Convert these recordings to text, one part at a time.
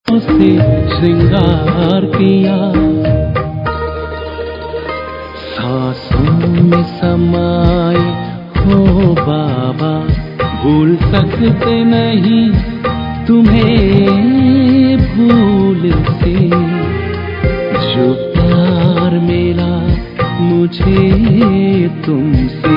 से श्रृंगार किया, सांसों में समाए हो बाबा, भूल सकते नहीं तुम्हें भूल से, जो प्यार मिला मुझे तुमसे।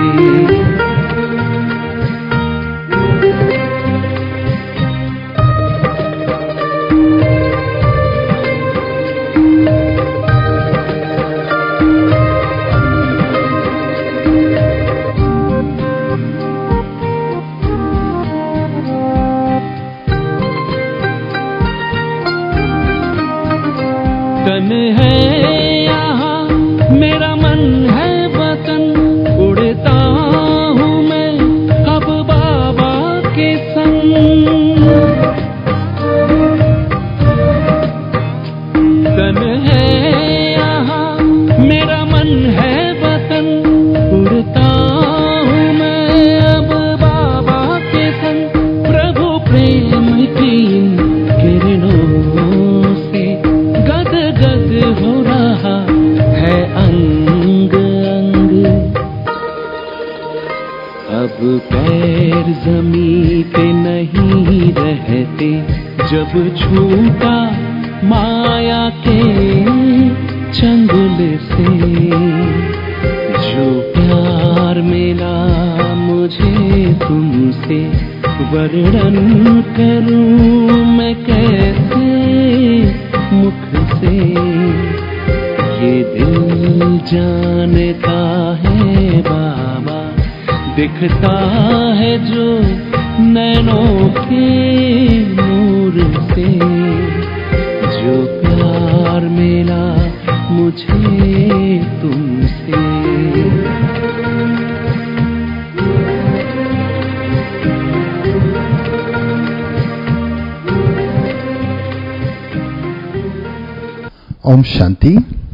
तन है यहाँ मेरा मन है वतन, उड़ता हूँ मैं अब बाबा के संग। तन है यहाँ मेरा मन है वतन, उड़ता हूँ मैं अब बाबा के संग। प्रभु प्रेम की किरणों से गद गद हो रहा है अंग अंग। अब पैर ज़मीं पे नहीं रहते, जब छूटा माया के चंगुल से, जो प्यार मिला मुझे तुमसे, वर्णन करूं मैं कैसे मुख से। ये दिल जानता है बाबा, दिखता है जो नैनों के नूर से, जो प्यार मिला मुझे तुमसे। Om Shanti.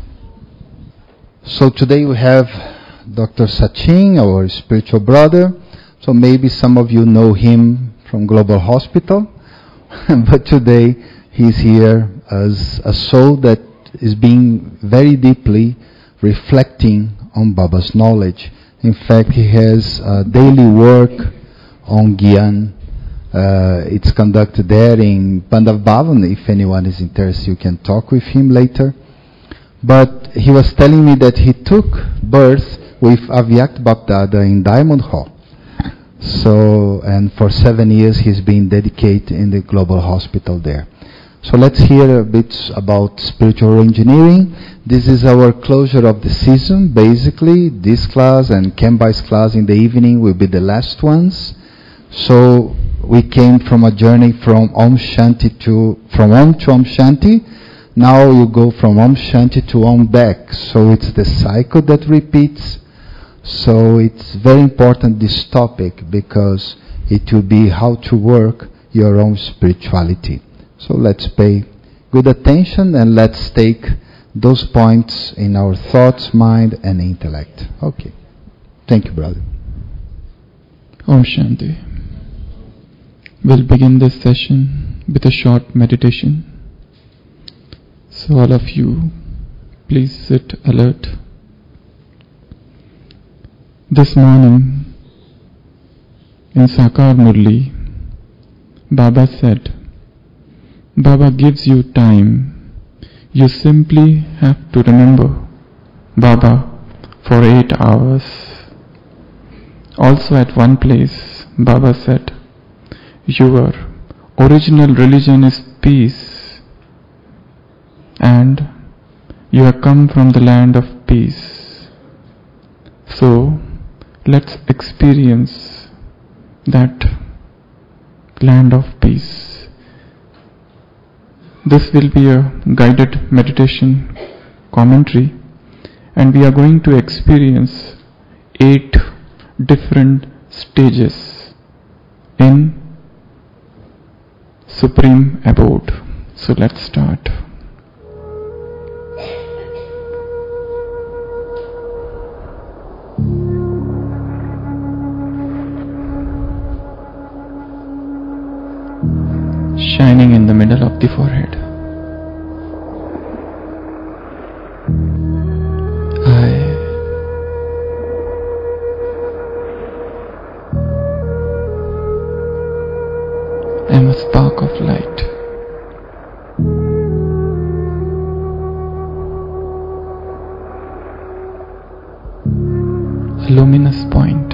So today we have Dr. Sachin, our spiritual brother. So maybe some of you know him from Global Hospital. But today he's here as a soul that is being very deeply reflecting on Baba's knowledge. In fact, he has daily work on Gyan. It's conducted there in Pandav Bhavan. If anyone is interested, you can talk with him later. But he was telling me that he took birth with Avyakt Bapdada in Diamond Hall. So, and for 7 years he's been dedicated in the Global Hospital there. So let's hear a bit about spiritual engineering. This is our closure of the season. Basically, this class and Kembai's class in the evening will be the last ones. So we came from a journey from Om to Om Shanti. Now you go from Om Shanti to Om back. So it's the cycle that repeats. So it's very important, this topic, because it will be how to work your own spirituality. So let's pay good attention and let's take those points in our thoughts, mind and intellect. Okay. Thank you, brother. Om Shanti. We'll begin this session with a short meditation. So all of you, please sit alert. This morning in Sakar Murli, Baba said, Baba gives you time. You simply have to remember Baba for 8 hours. Also at one place, Baba said, your original religion is peace, and you have come from the land of peace. So, let's experience that land of peace. This will be a guided meditation commentary, and we are going to experience 8 different stages in Supreme Abode. So let's start. Shining in the middle of the forehead. a luminous point.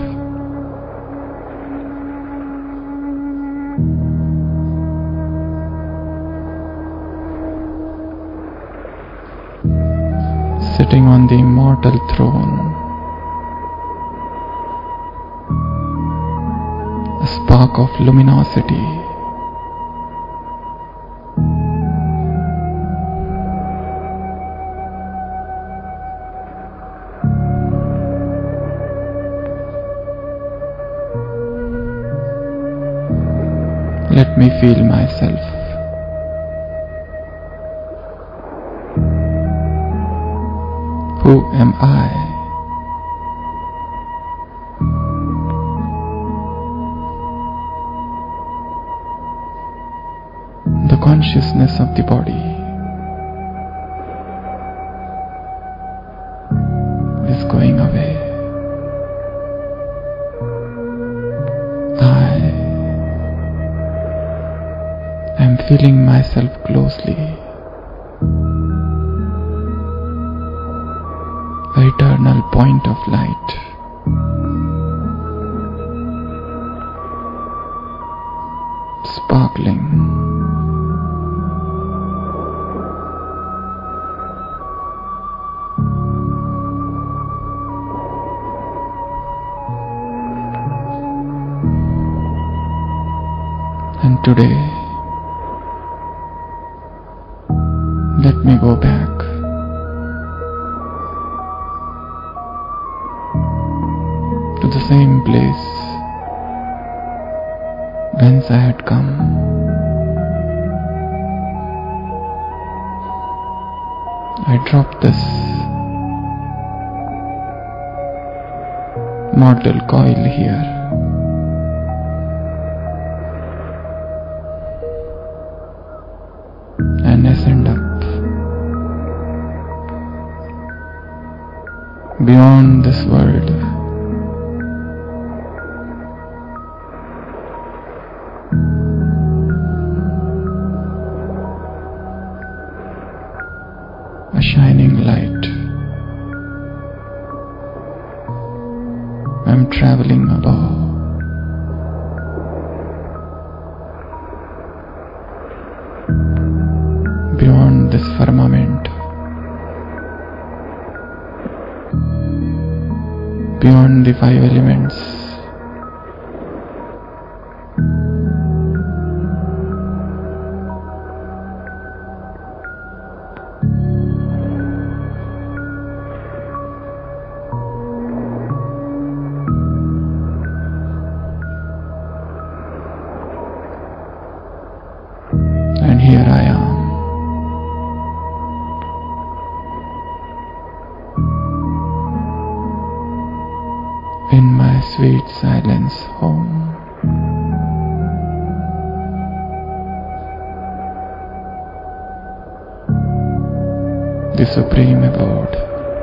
Sitting on the immortal throne, a spark of luminosity. Let me feel myself. Who am I? The consciousness of the body is going away. I am feeling myself closely. The eternal point of light. Sparkling. And today, let me go back to the same place whence I had come. I drop this mortal coil here. And ascend up beyond this world, a shining light. I'm traveling above. Beyond this firmament, beyond the five elements, and here I am. In my sweet silence home. The supreme abode.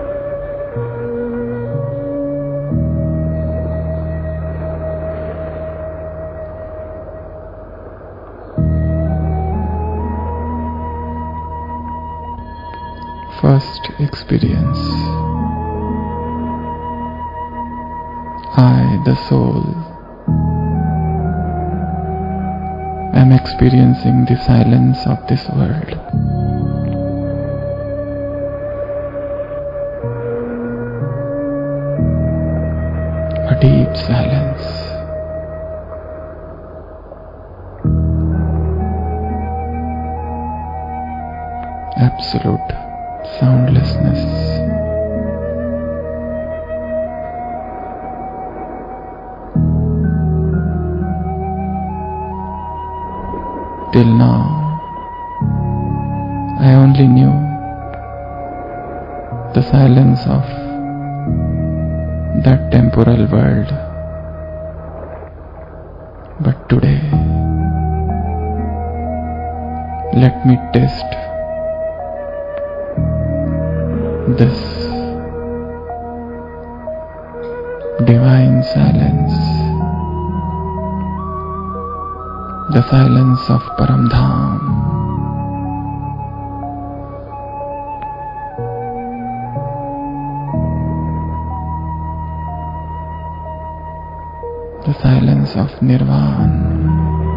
First experience. I, the soul, am experiencing the silence of this world. A deep silence. Absolute soundlessness. Till now, I only knew the silence of that temporal world. But today, let me test this divine silence, the silence of Paramdham. silence of Nirvana.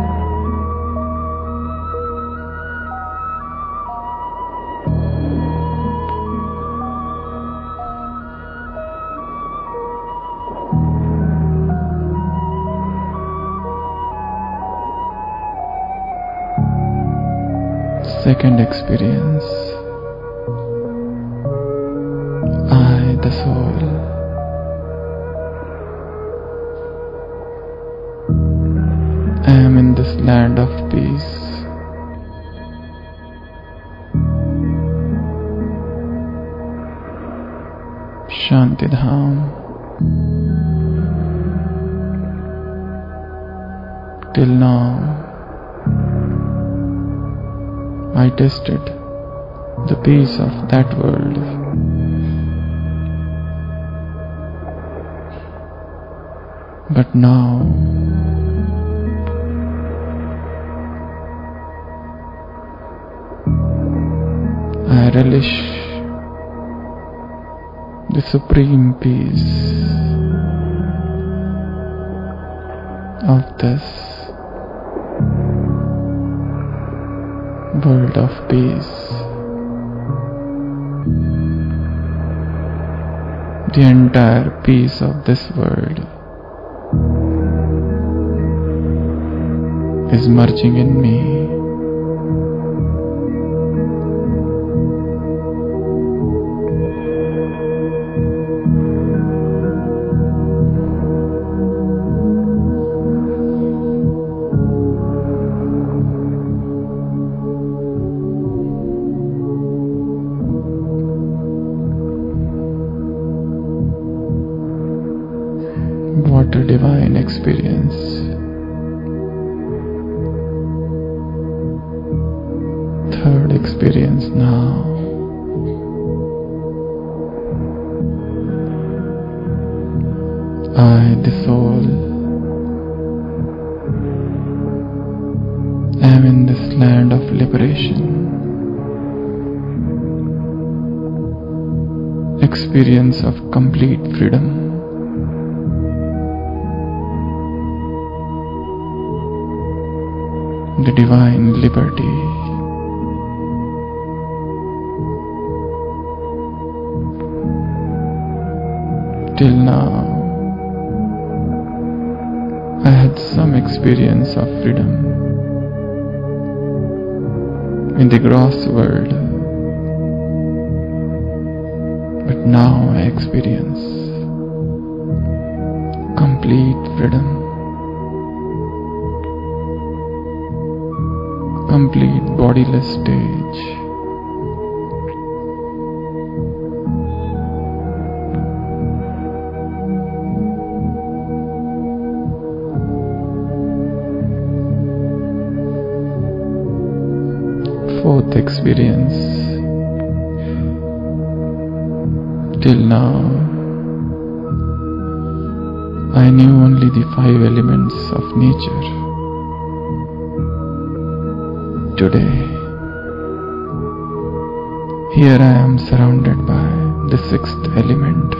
Second experience, I, the soul, am in this land of peace. Shantidham. Till now, I tasted the peace of that world. But now, I relish the supreme peace of this world of peace. The entire peace of this world is merging in me. What a divine experience. Third experience now. I, the soul, am in this land of liberation. Experience of complete freedom. The divine liberty. Till now, I had some experience of freedom in the gross world, but now I experience complete freedom. Complete bodiless stage. Fourth experience. Till now, I knew only the 5 elements of nature. Today, here I am surrounded by the 6th element.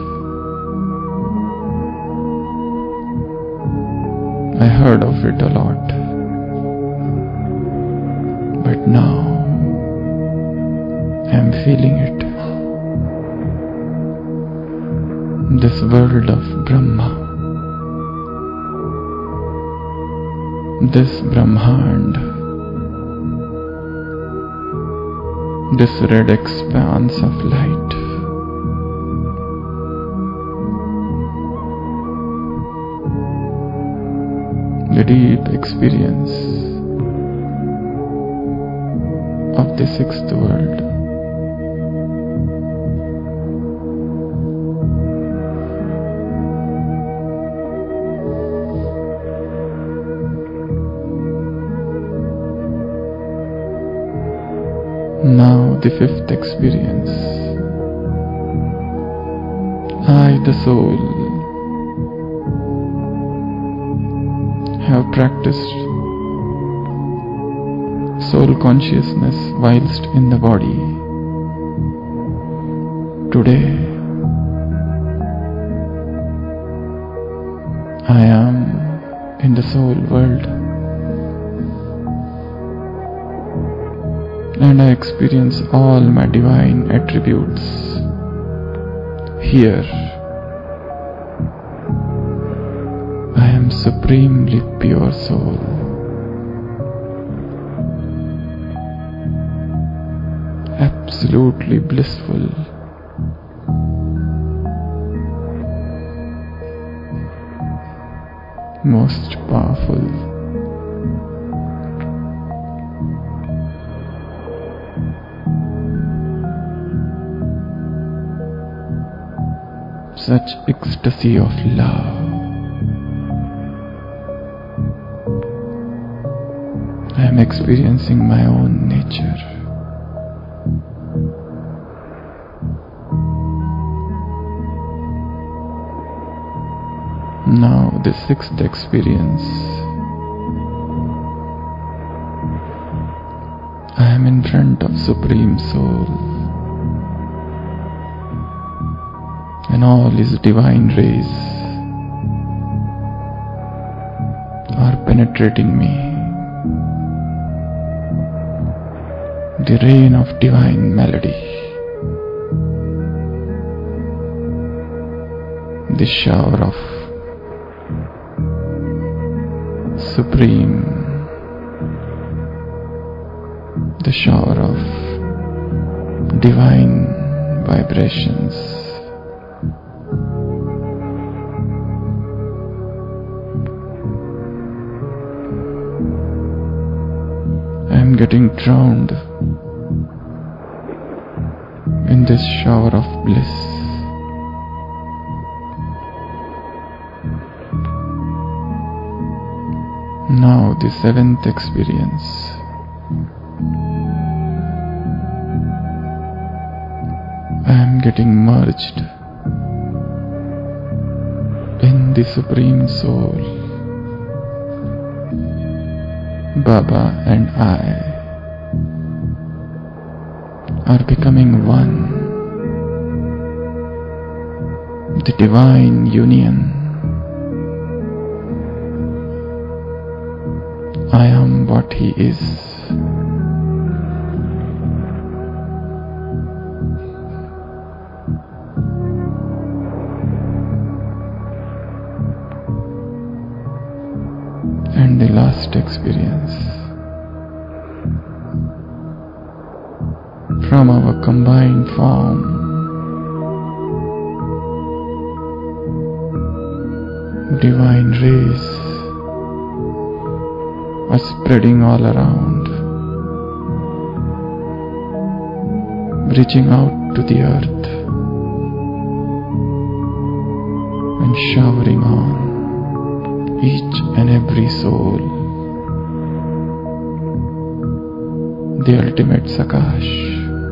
I heard of it a lot, but now I am feeling it. This world of Brahma, this Brahmand, this red expanse of light, the deep experience of the 6th world. Now the 5th experience. I, the soul, have practiced soul consciousness whilst in the body. Today, I am in the soul world, and I experience all my divine attributes here. I am supremely pure soul. Absolutely blissful. Most powerful. Such ecstasy of love. I am experiencing my own nature. Now the sixth experience. I am in front of Supreme Soul, and all His divine rays are penetrating me. The rain of divine melody, the shower of supreme, the shower of divine vibrations. I am getting drowned in this shower of bliss. Now the seventh experience. I am getting merged in the Supreme Soul. Baba and I are becoming one. The divine union. I am what He is. And the last experience. From our combined form, divine rays are spreading all around, reaching out to the earth and showering on each and every soul, the ultimate Sakash.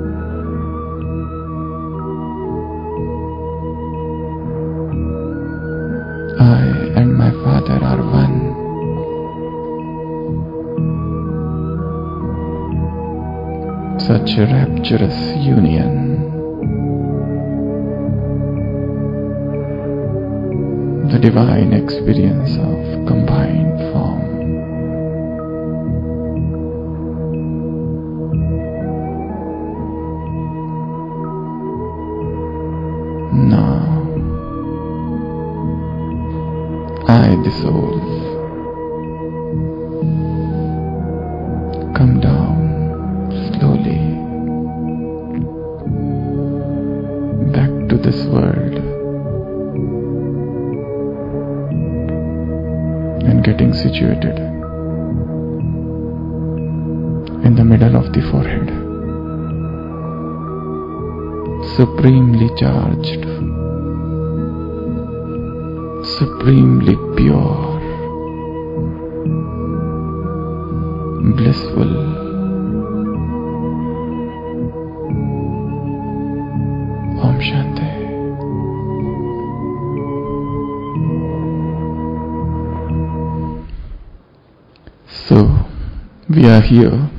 I and my Father are one. Such a rapturous union. The divine experience of combined form. Now, I, the soul, come down slowly back to this world and getting situated in the middle of the forehead, supremely charged, supremely pure, blissful, Om Shanti. So, we are here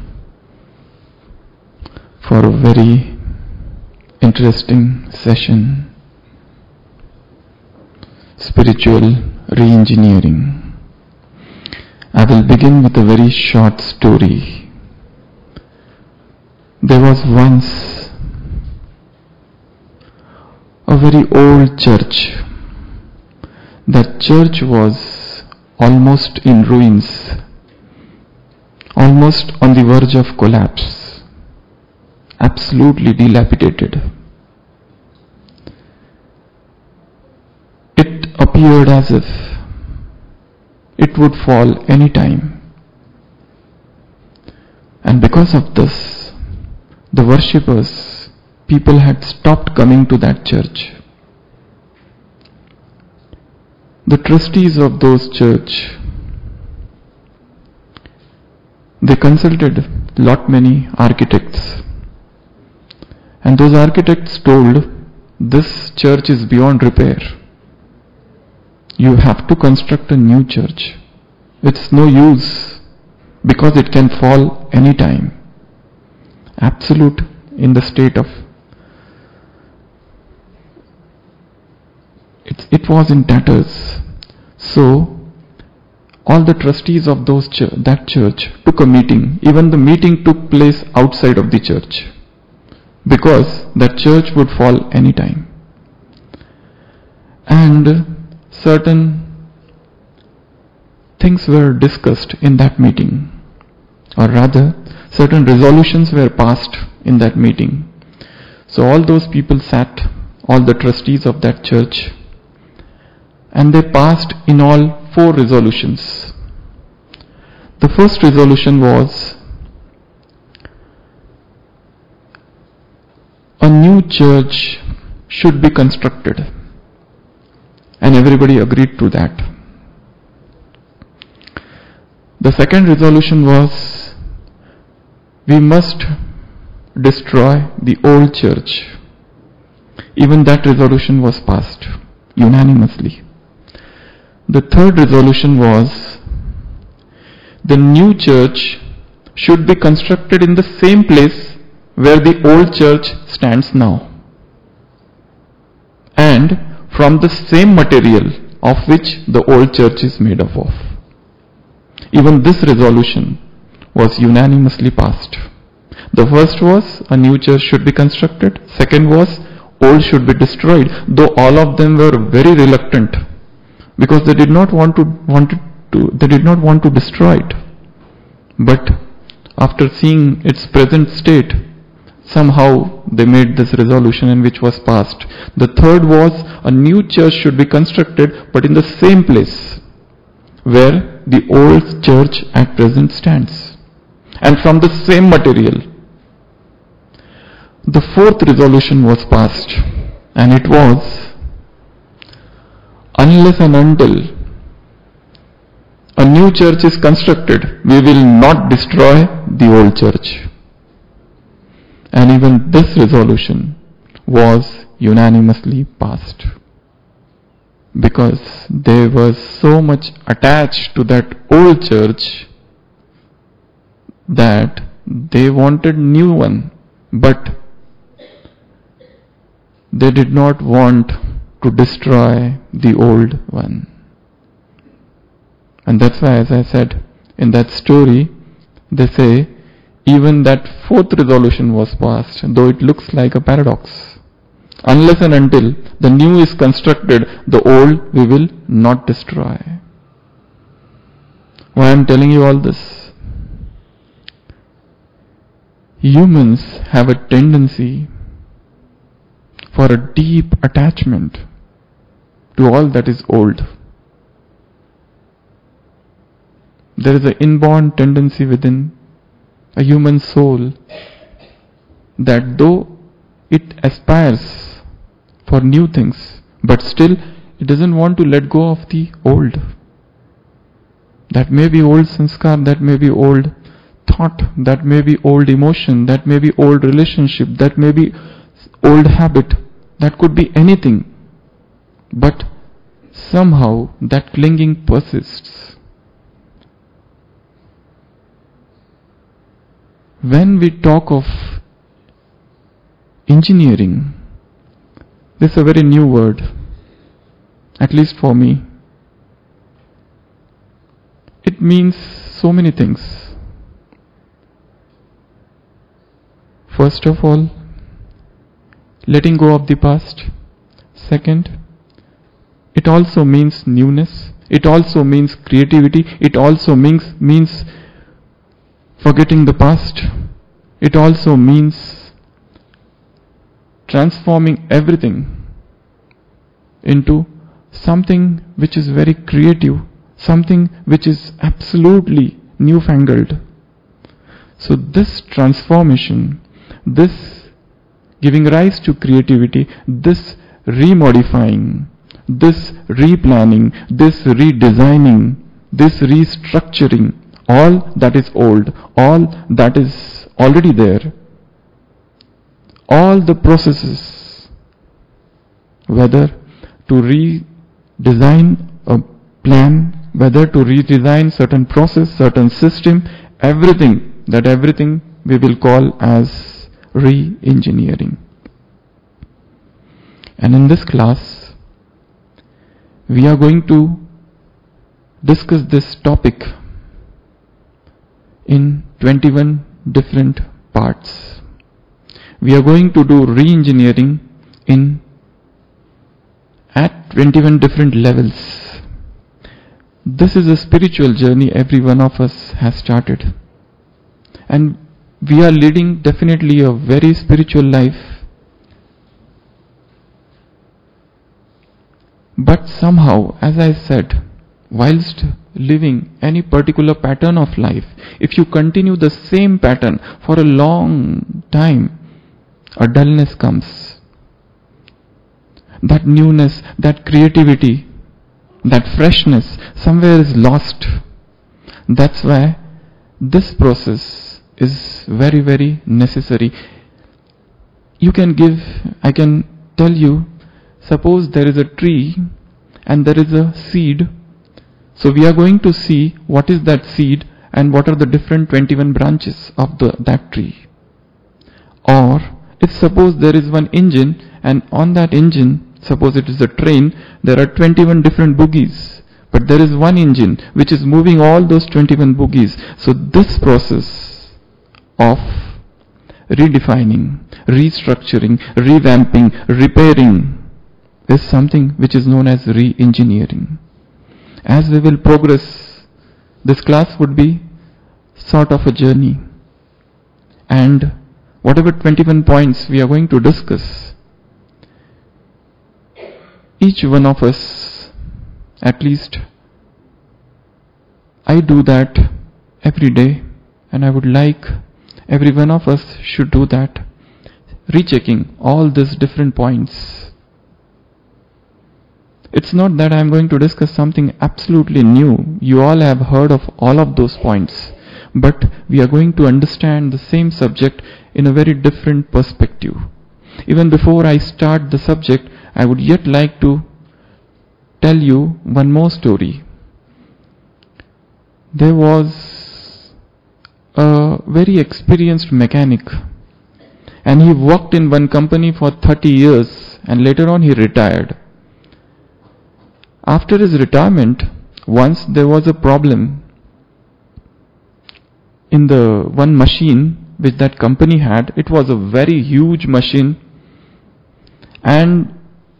for a very interesting session, spiritual re-engineering. I will begin with a very short story. There was once a very old church. That church was almost in ruins, almost on the verge of collapse, absolutely dilapidated. It appeared as if it would fall any time. And because of this, the worshippers, people had stopped coming to that church. The trustees of those church, they consulted many architects, and those architects told, this church is beyond repair. You have to construct a new church. It's no use because it can fall any time. Absolute in the state of it was in tatters. So all the trustees of that church took a meeting. Even the meeting took place outside of the church because that church would fall any time. And certain things were discussed in that meeting, or rather certain resolutions were passed in that meeting. So all those people sat, all the trustees of that church, and they passed in all 4 resolutions. The first resolution was a new church should be constructed, and everybody agreed to that. The second resolution was we must destroy the old church. Even that resolution was passed unanimously. The third resolution was the new church should be constructed in the same place where the old church stands now, and from the same material of which the old church is made up of. Even this resolution was unanimously passed. The first was a new church should be constructed. Second was old should be destroyed, though all of them were very reluctant because they did not want to destroy it. But after seeing its present state, somehow they made this resolution and which was passed. The third was a new church should be constructed but in the same place where the old church at present stands, and from the same material. The fourth resolution was passed, and it was, unless and until a new church is constructed, we will not destroy the old church. And even this resolution was unanimously passed, because they were so much attached to that old church that they wanted new one, but they did not want to destroy the old one. And that's why, as I said in that story, they say even that fourth resolution was passed, though it looks like a paradox. Unless and until the new is constructed, the old we will not destroy. Why I am telling you all this? Humans have a tendency for a deep attachment to all that is old. There is an inborn tendency within a human soul that though it aspires for new things, but still it doesn't want to let go of the old. That may be old sanskar, that may be old thought, that may be old emotion, that may be old relationship, that may be old habit, that could be anything. But somehow that clinging persists. When we talk of engineering, this is a very new word, at least for me. It it means so many things. First of all, letting go of the past. Second, it also means newness. It also means creativity. It also means forgetting the past. It also means transforming everything into something which is very creative, something which is absolutely newfangled. So this transformation, this giving rise to creativity, this remodifying, this replanning, this redesigning, this restructuring, all that is old, all that is already there, all the processes, whether to redesign a plan, whether to redesign certain process, certain system, everything we will call as re-engineering. And in this class, we are going to discuss this topic in 21 different parts. We are going to do re-engineering at 21 different levels. This is a spiritual journey every one of us has started. And we are leading definitely a very spiritual life. But somehow, as I said, whilst living any particular pattern of life, if you continue the same pattern for a long time, a dullness comes. That newness, that creativity, that freshness somewhere is lost. That's why this process is very, very necessary. I can tell you, suppose there is a tree and there is a seed. So we are going to see what is that seed and what are the different 21 branches of that tree. Or if suppose there is one engine, and on that engine, suppose it is a train, there are 21 different bogies. But there is one engine which is moving all those 21 bogies. So this process of redefining, restructuring, revamping, repairing is something which is known as re-engineering. As we will progress, this class would be sort of a journey. And whatever 21 points we are going to discuss, each one of us, at least I do that every day, and I would like every one of us should do that, rechecking all these different points. It's not that I'm going to discuss something absolutely new. You all have heard of all of those points. But we are going to understand the same subject in a very different perspective. Even before I start the subject, I would yet like to tell you one more story. There was a very experienced mechanic, and he worked in one company for 30 years, and later on he retired. After his retirement, once there was a problem in the one machine which that company had. It was a very huge machine, and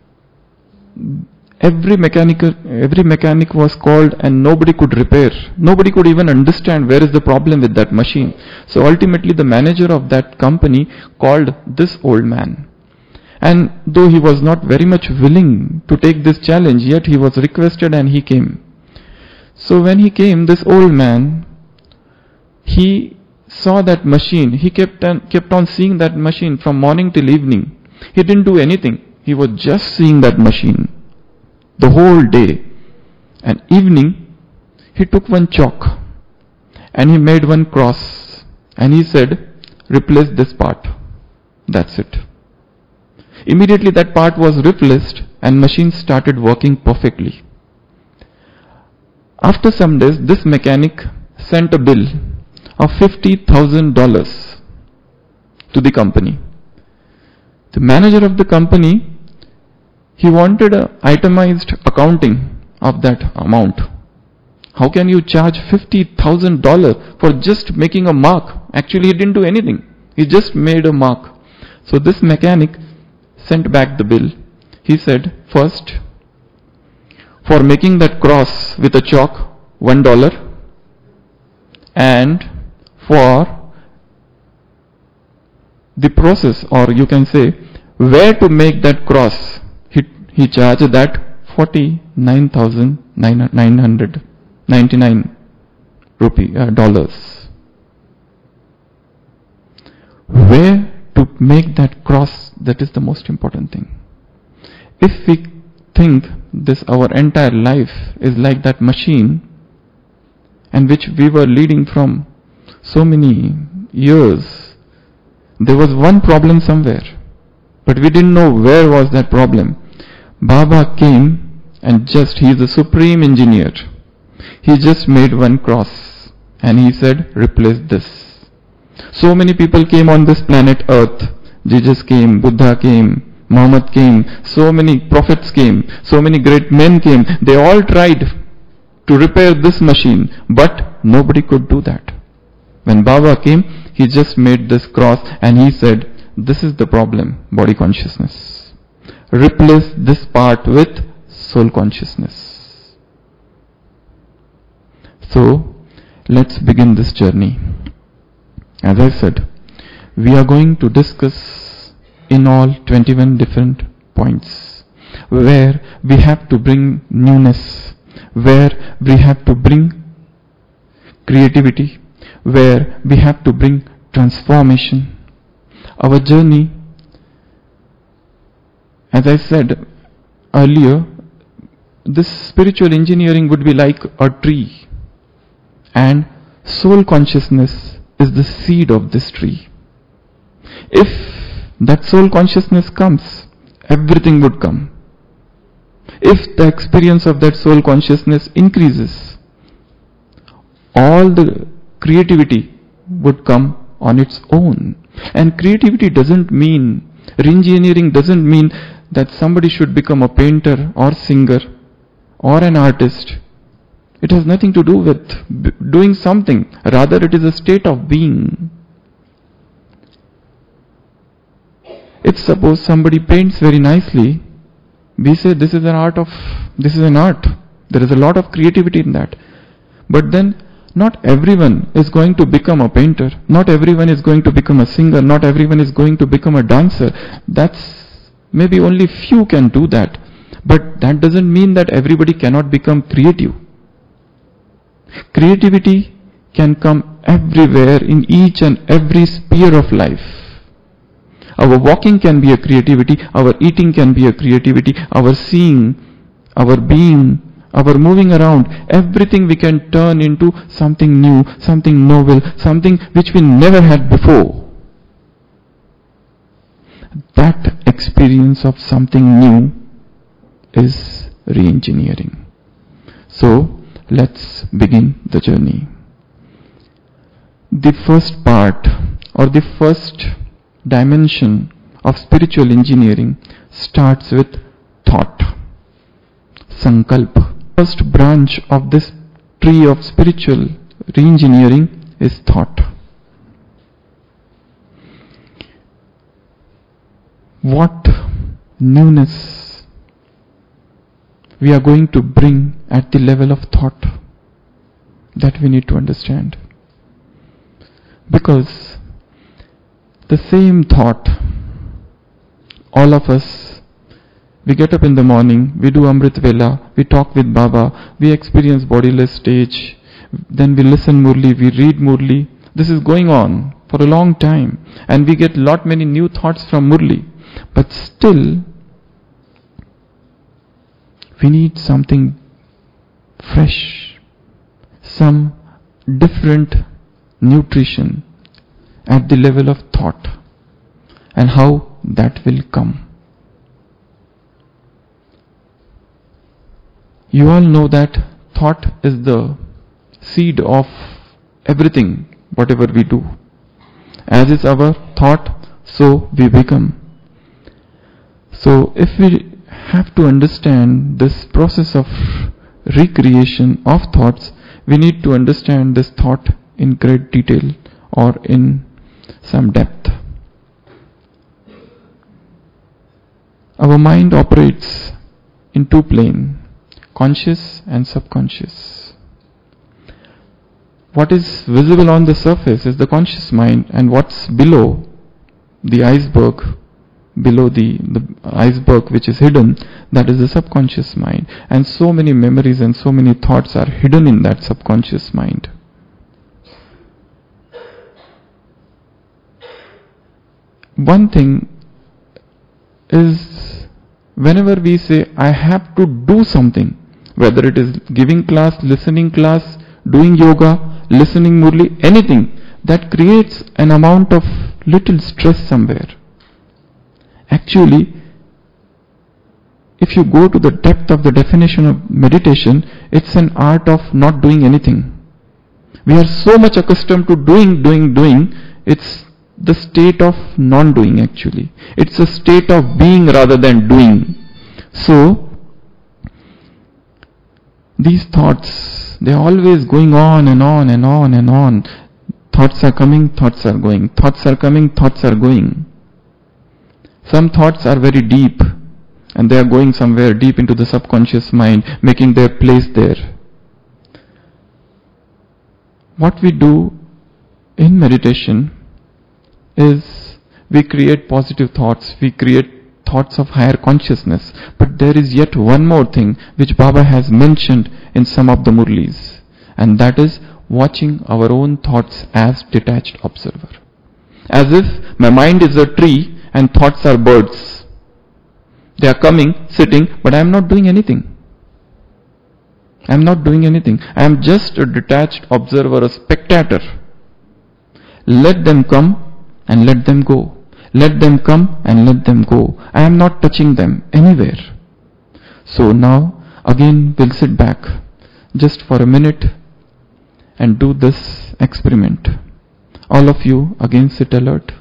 every mechanic was called, and nobody could repair. Nobody could even understand where is the problem with that machine. So ultimately the manager of that company called this old man. And though he was not very much willing to take this challenge, yet he was requested and he came. So when he came, this old man, he saw that machine. He kept on seeing that machine from morning till evening. He didn't do anything. He was just seeing that machine the whole day. And evening, he took one chalk and he made one cross and he said, replace this part. That's it. Immediately that part was replaced and machine started working perfectly. After some days, this mechanic sent a bill of $50,000 to the company. The manager of the company, he wanted an itemized accounting of that amount. How can you charge $50,000 for just making a mark? Actually, he didn't do anything. He just made a mark. So this mechanic sent back the bill. He said, first, for making that cross with a chalk, $1, and for the process, or you can say, where to make that cross, he charged that $49,999 dollars. Where to make that cross, that is the most important thing. If we think this our entire life is like that machine, and which we were leading from so many years, there was one problem somewhere, but we didn't know where was that problem. Baba came and he is a supreme engineer. He just made one cross and he said, replace this. So many people came on this planet Earth. Jesus came, Buddha came, Muhammad came, so many prophets came, so many great men came. They all tried to repair this machine, but nobody could do that. When Baba came, he just made this cross and he said, this is the problem, body consciousness. Replace this part with soul consciousness. So, let's begin this journey. As I said, we are going to discuss in all 21 different points where we have to bring newness, where we have to bring creativity, where we have to bring transformation. Our journey, as I said earlier, this spiritual engineering would be like a tree, and soul consciousness is the seed of this tree. If that soul consciousness comes, everything would come. If the experience of that soul consciousness increases, all the creativity would come on its own. And creativity doesn't mean, re-engineering doesn't mean that somebody should become a painter or singer or an artist. It has nothing to do with doing something. Rather, it is a state of being. If suppose somebody paints very nicely, we say this is an art. There is a lot of creativity in that. But then, not everyone is going to become a painter. Not everyone is going to become a singer. Not everyone is going to become a dancer. Maybe only few can do that. But that doesn't mean that everybody cannot become creative. Creativity can come everywhere in each and every sphere of life. Our walking can be a creativity, our eating can be a creativity, our seeing, our being, our moving around, everything we can turn into something new, something novel, something which we never had before. That experience of something new is re-engineering. So, let's begin the journey. The first part or the first dimension of spiritual engineering starts with thought, sankalpa. First branch of this tree of spiritual re-engineering is thought. What newness we are going to bring at the level of thought, that we need to understand. Because the same thought, all of us, we get up in the morning, we do Amrit Vela, we talk with Baba, we experience bodiless stage, then we listen Murli, we read Murli. This is going on for a long time, and we get many new thoughts from Murli. But still, we need something fresh, some different nutrition at the level of thought, and how that will come. You all know that thought is the seed of everything, whatever we do. As is our thought, so we become. So if we have to understand this process of recreation of thoughts, we need to understand this thought in great detail or in some depth. Our mind operates in two planes, conscious and subconscious. What is visible on the surface is the conscious mind, and what's below the iceberg, below the iceberg which is hidden, that is the subconscious mind. And so many memories and so many thoughts are hidden in that subconscious mind. One thing is, whenever we say, I have to do something, whether it is giving class, listening class, doing yoga, listening Murli, anything, that creates an amount of little stress somewhere. Actually, if you go to the depth of the definition of meditation, it's an art of not doing anything. We are so much accustomed to doing, it's the state of non-doing actually. It's a state of being rather than doing. So, these thoughts, they are always going on and on and on and on. Thoughts are coming, thoughts are going. Thoughts are coming, thoughts are going. Some thoughts are very deep and they are going somewhere deep into the subconscious mind, making their place there. What we do in meditation is we create positive thoughts, we create thoughts of higher consciousness. But there is yet one more thing which Baba has mentioned in some of the Murlis, and that is watching our own thoughts as detached observer. As if my mind is a tree and thoughts are birds. They are coming, sitting, but I am not doing anything. I am not doing anything. I am just a detached observer, a spectator. Let them come and let them go. Let them come and let them go. I am not touching them anywhere. So now, again, we'll sit back just for a minute and do this experiment. All of you, again, sit alert.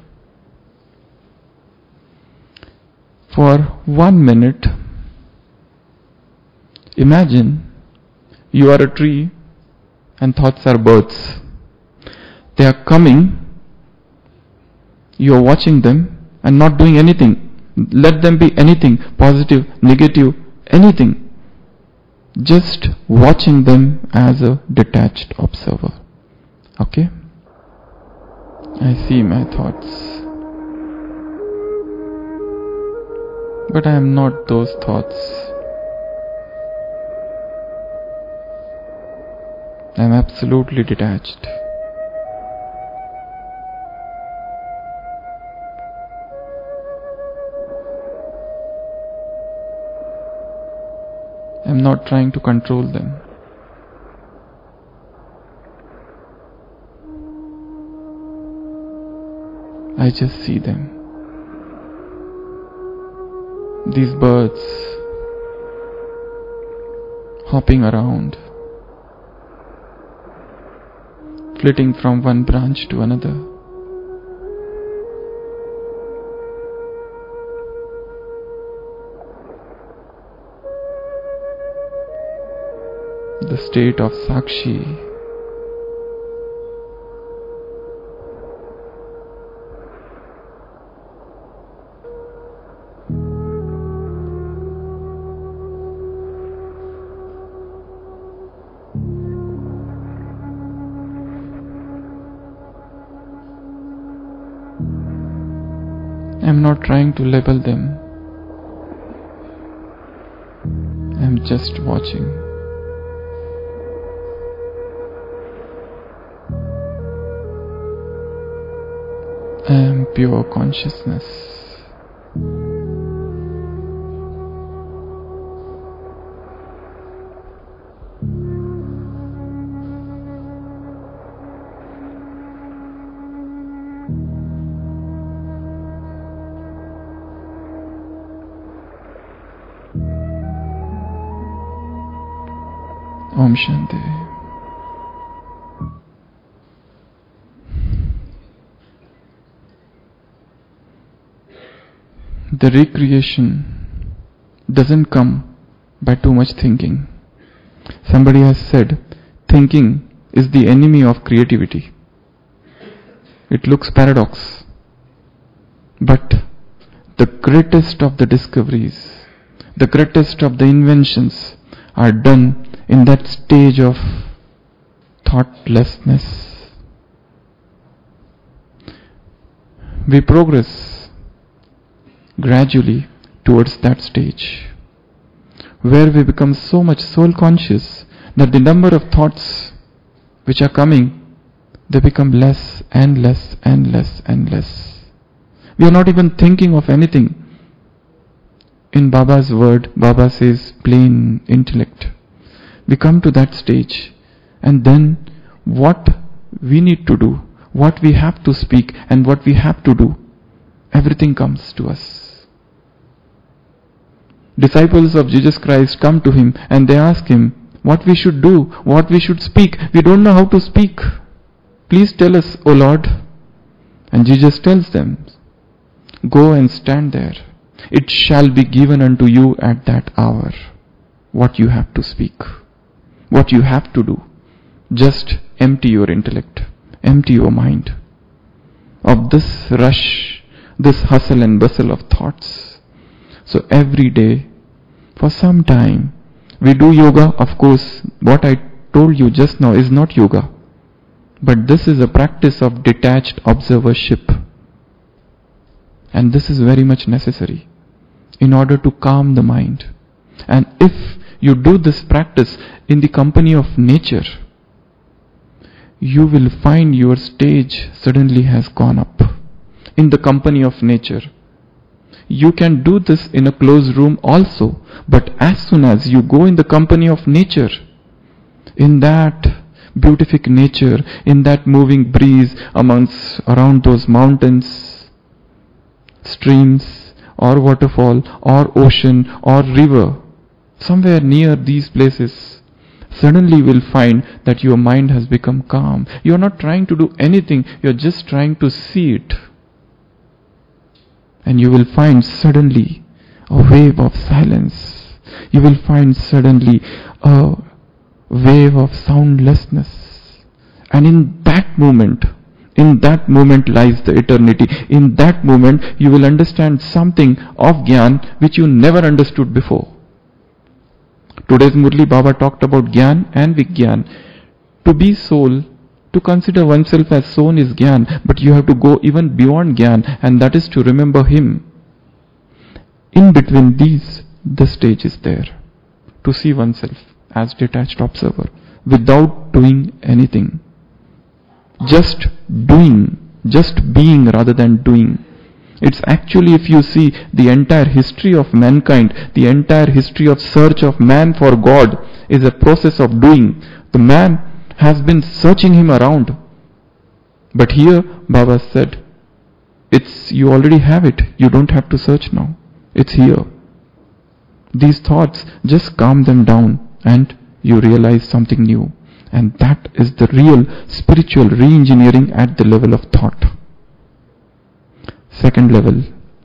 For 1 minute, imagine you are a tree and thoughts are birds. They are coming. You are watching them and not doing anything. Let them be anything, positive, negative, anything. Just watching them as a detached observer. Okay? I see my thoughts. But I am not those thoughts. I am absolutely detached. I am not trying to control them. I just see them. These birds hopping around, flitting from one branch to another. The state of Sakshi. I am not trying to label them. I am just watching. I am pure consciousness. Om Shanti. The recreation doesn't come by too much thinking. Somebody has said, thinking is the enemy of creativity. It looks paradox. But the greatest of the discoveries, the greatest of the inventions are done in that stage of thoughtlessness. We progress gradually towards that stage where we become so much soul conscious that the number of thoughts which are coming, they become less and less and less and less. We are not even thinking of anything. In Baba's word, Baba says plain intellect. We come to that stage, and then what we need to do, what we have to speak and what we have to do, everything comes to us. Disciples of Jesus Christ come to him and they ask him what we should do, what we should speak. We don't know how to speak. Please tell us, O Lord. And Jesus tells them, go and stand there. It shall be given unto you at that hour what you have to speak, what you have to do. Just empty your intellect, empty your mind of this rush, this hustle and bustle of thoughts. So every day, for some time, we do yoga. Of course, what I told you just now is not yoga, but this is a practice of detached observership. And this is very much necessary in order to calm the mind. And if you do this practice in the company of nature, you will find your stage suddenly has gone up. In the company of nature. You can do this in a closed room also, but as soon as you go in the company of nature, in that beatific nature, in that moving breeze around those mountains, streams, or waterfall, or ocean, or river, somewhere near these places, suddenly you will find that your mind has become calm. You are not trying to do anything, you are just trying to see it. And you will find suddenly a wave of silence. You will find suddenly a wave of soundlessness. And in that moment lies the eternity. In that moment you will understand something of Gyan which you never understood before. Today's Murli Baba talked about Gyan and Vigyan. To be soul, to consider oneself as soul is Gyan, but you have to go even beyond Gyan, and that is to remember him. In between these, the stage is there. To see oneself as detached observer, without doing anything. Just being rather than doing. It's actually, if you see the entire history of mankind, the entire history of search of man for God is a process of doing. The man has been searching him around. But here Baba said, you already have it. You don't have to search now. It's here. These thoughts, just calm them down and you realize something new. And that is the real spiritual re-engineering at the level of thought. Second level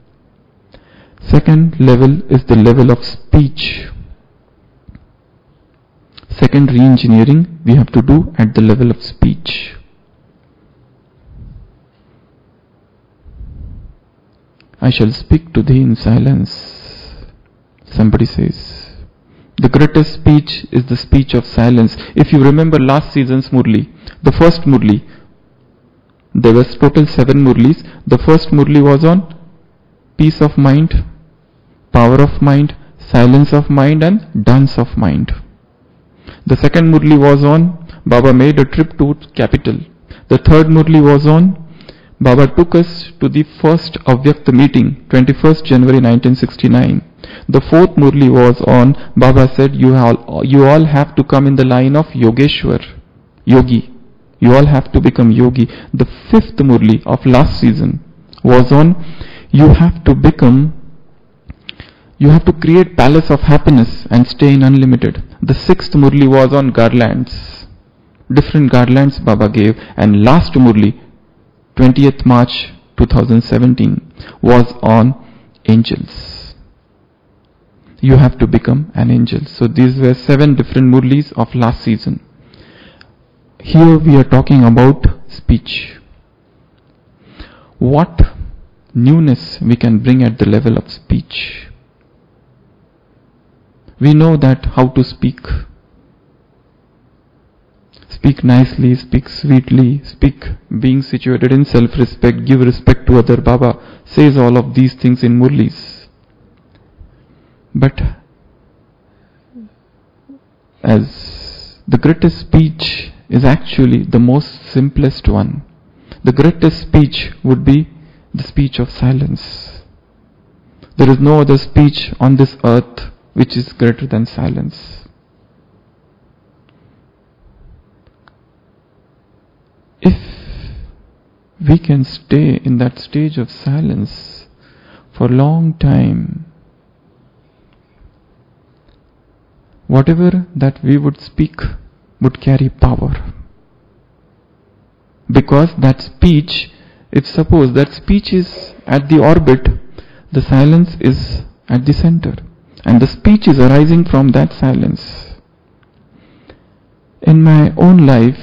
is the level of speech. Second re-engineering we have to do at the level of speech. I shall speak to thee in silence. Somebody says, the greatest speech is the speech of silence. If you remember last season's Murli, the first Murli, there was total 7 Murlis. The first Murli was on peace of mind, power of mind, silence of mind and dance of mind. The second Murli was on Baba made a trip to capital. The third Murli was on Baba took us to the first Avyakta meeting, 21st January 1969. The fourth Murli was on Baba said you all have to come in the line of Yogeshwar, Yogi. You all have to become Yogi. The fifth Murli of last season was on you have to create palace of happiness and stay in unlimited. The sixth Murli was on garlands. Different garlands Baba gave. And last Murli, 20th March 2017, was on angels. You have to become an angel. So these were 7 different Murlis of last season. here we are talking about speech. What newness we can bring at the level of speech. We know that how to speak. Speak nicely, speak sweetly, speak being situated in self-respect, give respect to other. Baba says all of these things in Murlis. But as the greatest speech is actually the most simplest one. The greatest speech would be the speech of silence. There is no other speech on this earth which is greater than silence. If we can stay in that stage of silence for a long time, whatever that we would speak would carry power. Because that speech, if suppose that speech is at the orbit, the silence is at the center. And the speech is arising from that silence. In my own life,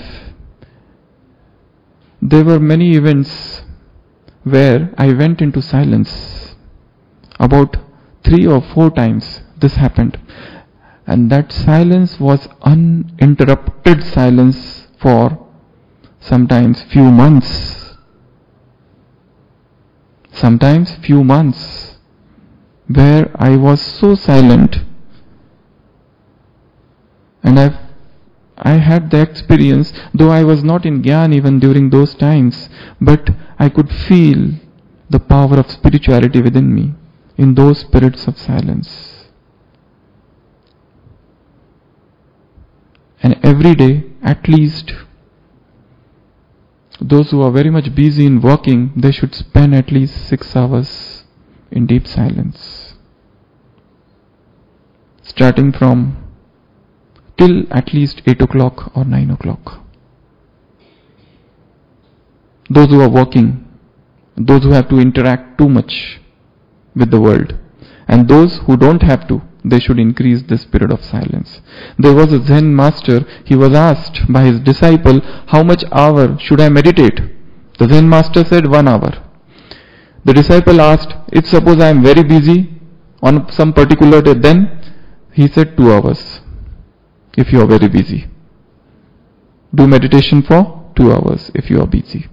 there were many events where I went into silence. About 3 or 4 times this happened. And that silence was uninterrupted silence for sometimes few months. Sometimes few months where I was so silent. And I had the experience, though I was not in Gyan even during those times, but I could feel the power of spirituality within me in those periods of silence. And every day, at least, those who are very much busy in working, they should spend at least 6 hours in deep silence. Starting from till at least 8 o'clock or 9 o'clock. Those who are working, those who have to interact too much with the world, and those who don't have to, they should increase this period of silence. There was a Zen master, he was asked by his disciple, how much hour should I meditate? The Zen master said 1 hour. The disciple asked, if suppose I am very busy on some particular day, then he said 2 hours. If you are very busy, do meditation for 2 hours if you are busy.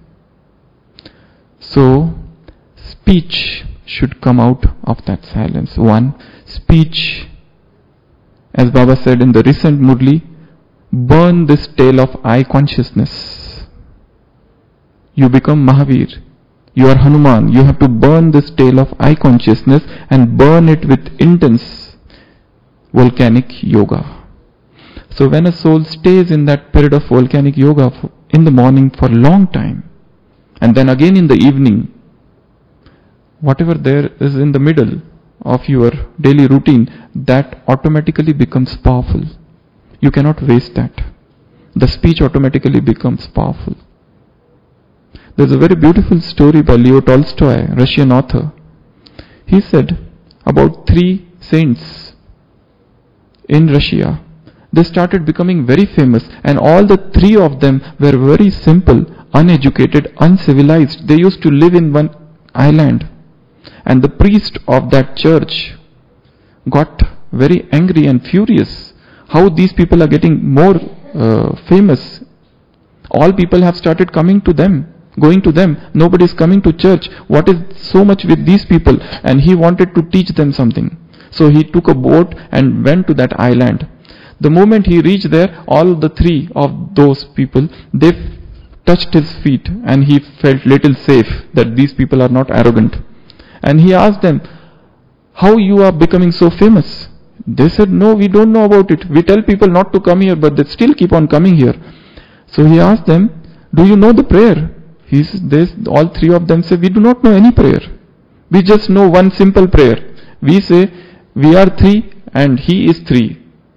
So, speech should come out of that silence. 1, speech, as Baba said in the recent Murli, burn this tail of I consciousness. You become Mahavir. You are Hanuman. You have to burn this tail of I consciousness and burn it with intense volcanic yoga. So when a soul stays in that period of volcanic yoga in the morning for a long time, and then again in the evening, whatever there is in the middle of your daily routine, that automatically becomes powerful. You cannot waste that. The speech automatically becomes powerful. There's a very beautiful story by Leo Tolstoy, Russian author. He said about 3 saints in Russia. They started becoming very famous, and all the 3 of them were very simple, uneducated, uncivilized. They used to live in one island. And the priest of that church got very angry and furious. How these people are getting more famous. All people have started coming to them, going to them. Nobody is coming to church. What is so much with these people? And he wanted to teach them something. So he took a boat and went to that island. The moment he reached there, all the 3 of those people, they touched his feet, and he felt little safe that these people are not arrogant. And he asked them, how you are becoming so famous? They said, no, we don't know about it. We tell people not to come here, but they still keep on coming here. So he asked them, do you know the prayer? All 3 of them say, we do not know any prayer. We just know one simple prayer. We say, we are 3 and he is 3.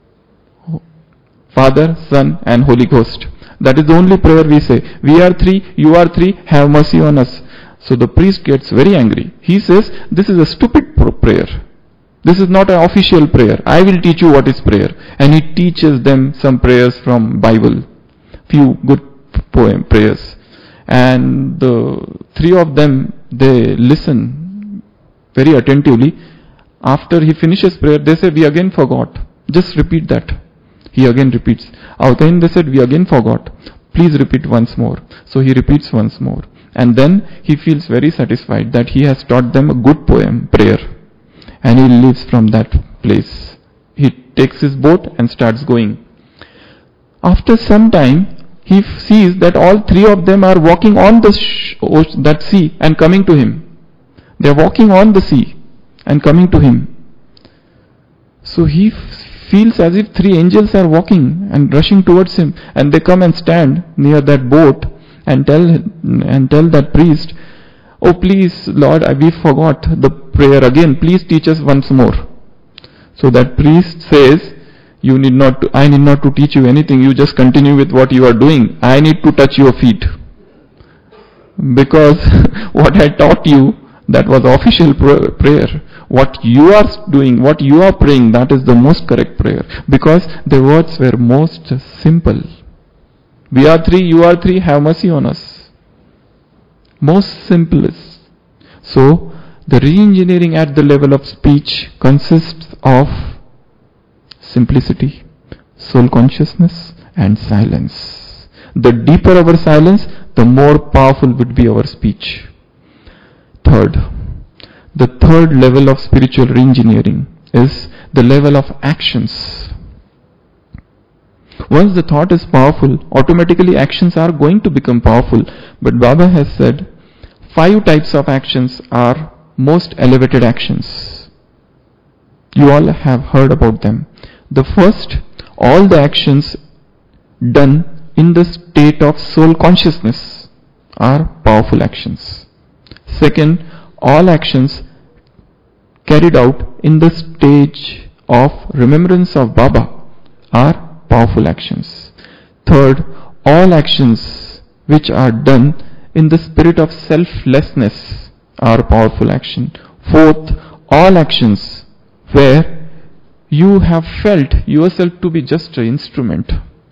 Father, Son and Holy Ghost. That is the only prayer we say. We are 3, you are 3, have mercy on us. So the priest gets very angry. He says, this is a stupid prayer. This is not an official prayer. I will teach you what is prayer. And he teaches them some prayers from Bible. few good prayers. And the three of them, they listen very attentively. After he finishes prayer, they say, we again forgot. Just repeat that. He again repeats. Again they said, we again forgot. Please repeat once more. So he repeats once more. And then he feels very satisfied that he has taught them a good prayer. And he leaves from that place. He takes his boat and starts going. After some time, he sees that all three of them are walking on that sea and coming to him. They are walking on the sea and coming to him. So he feels as if three angels are walking and rushing towards him, and they come and stand near that boat and tell that priest, oh please Lord, we forgot the prayer again, please teach us once more. So that priest says, I need not to teach you anything, you just continue with what you are doing. I need to touch your feet. Because what I taught you, that was official prayer. What you are doing, what you are praying, that is the most correct prayer. Because the words were most simple. We are three, you are three, have mercy on us. Most simplest. So, the re-engineering at the level of speech consists of simplicity, soul consciousness, and silence. The deeper our silence, the more powerful would be our speech. Third, the third level of spiritual re-engineering is the level of actions. Once the thought is powerful, automatically actions are going to become powerful. But Baba has said, 5 types of actions are most elevated actions. You all have heard about them. The first, all the actions done in the state of soul consciousness are powerful actions. Second, all actions carried out in the stage of remembrance of Baba are powerful actions. Third, all actions which are done in the spirit of selflessness are powerful action. Fourth, all actions where you have felt yourself to be just an instrument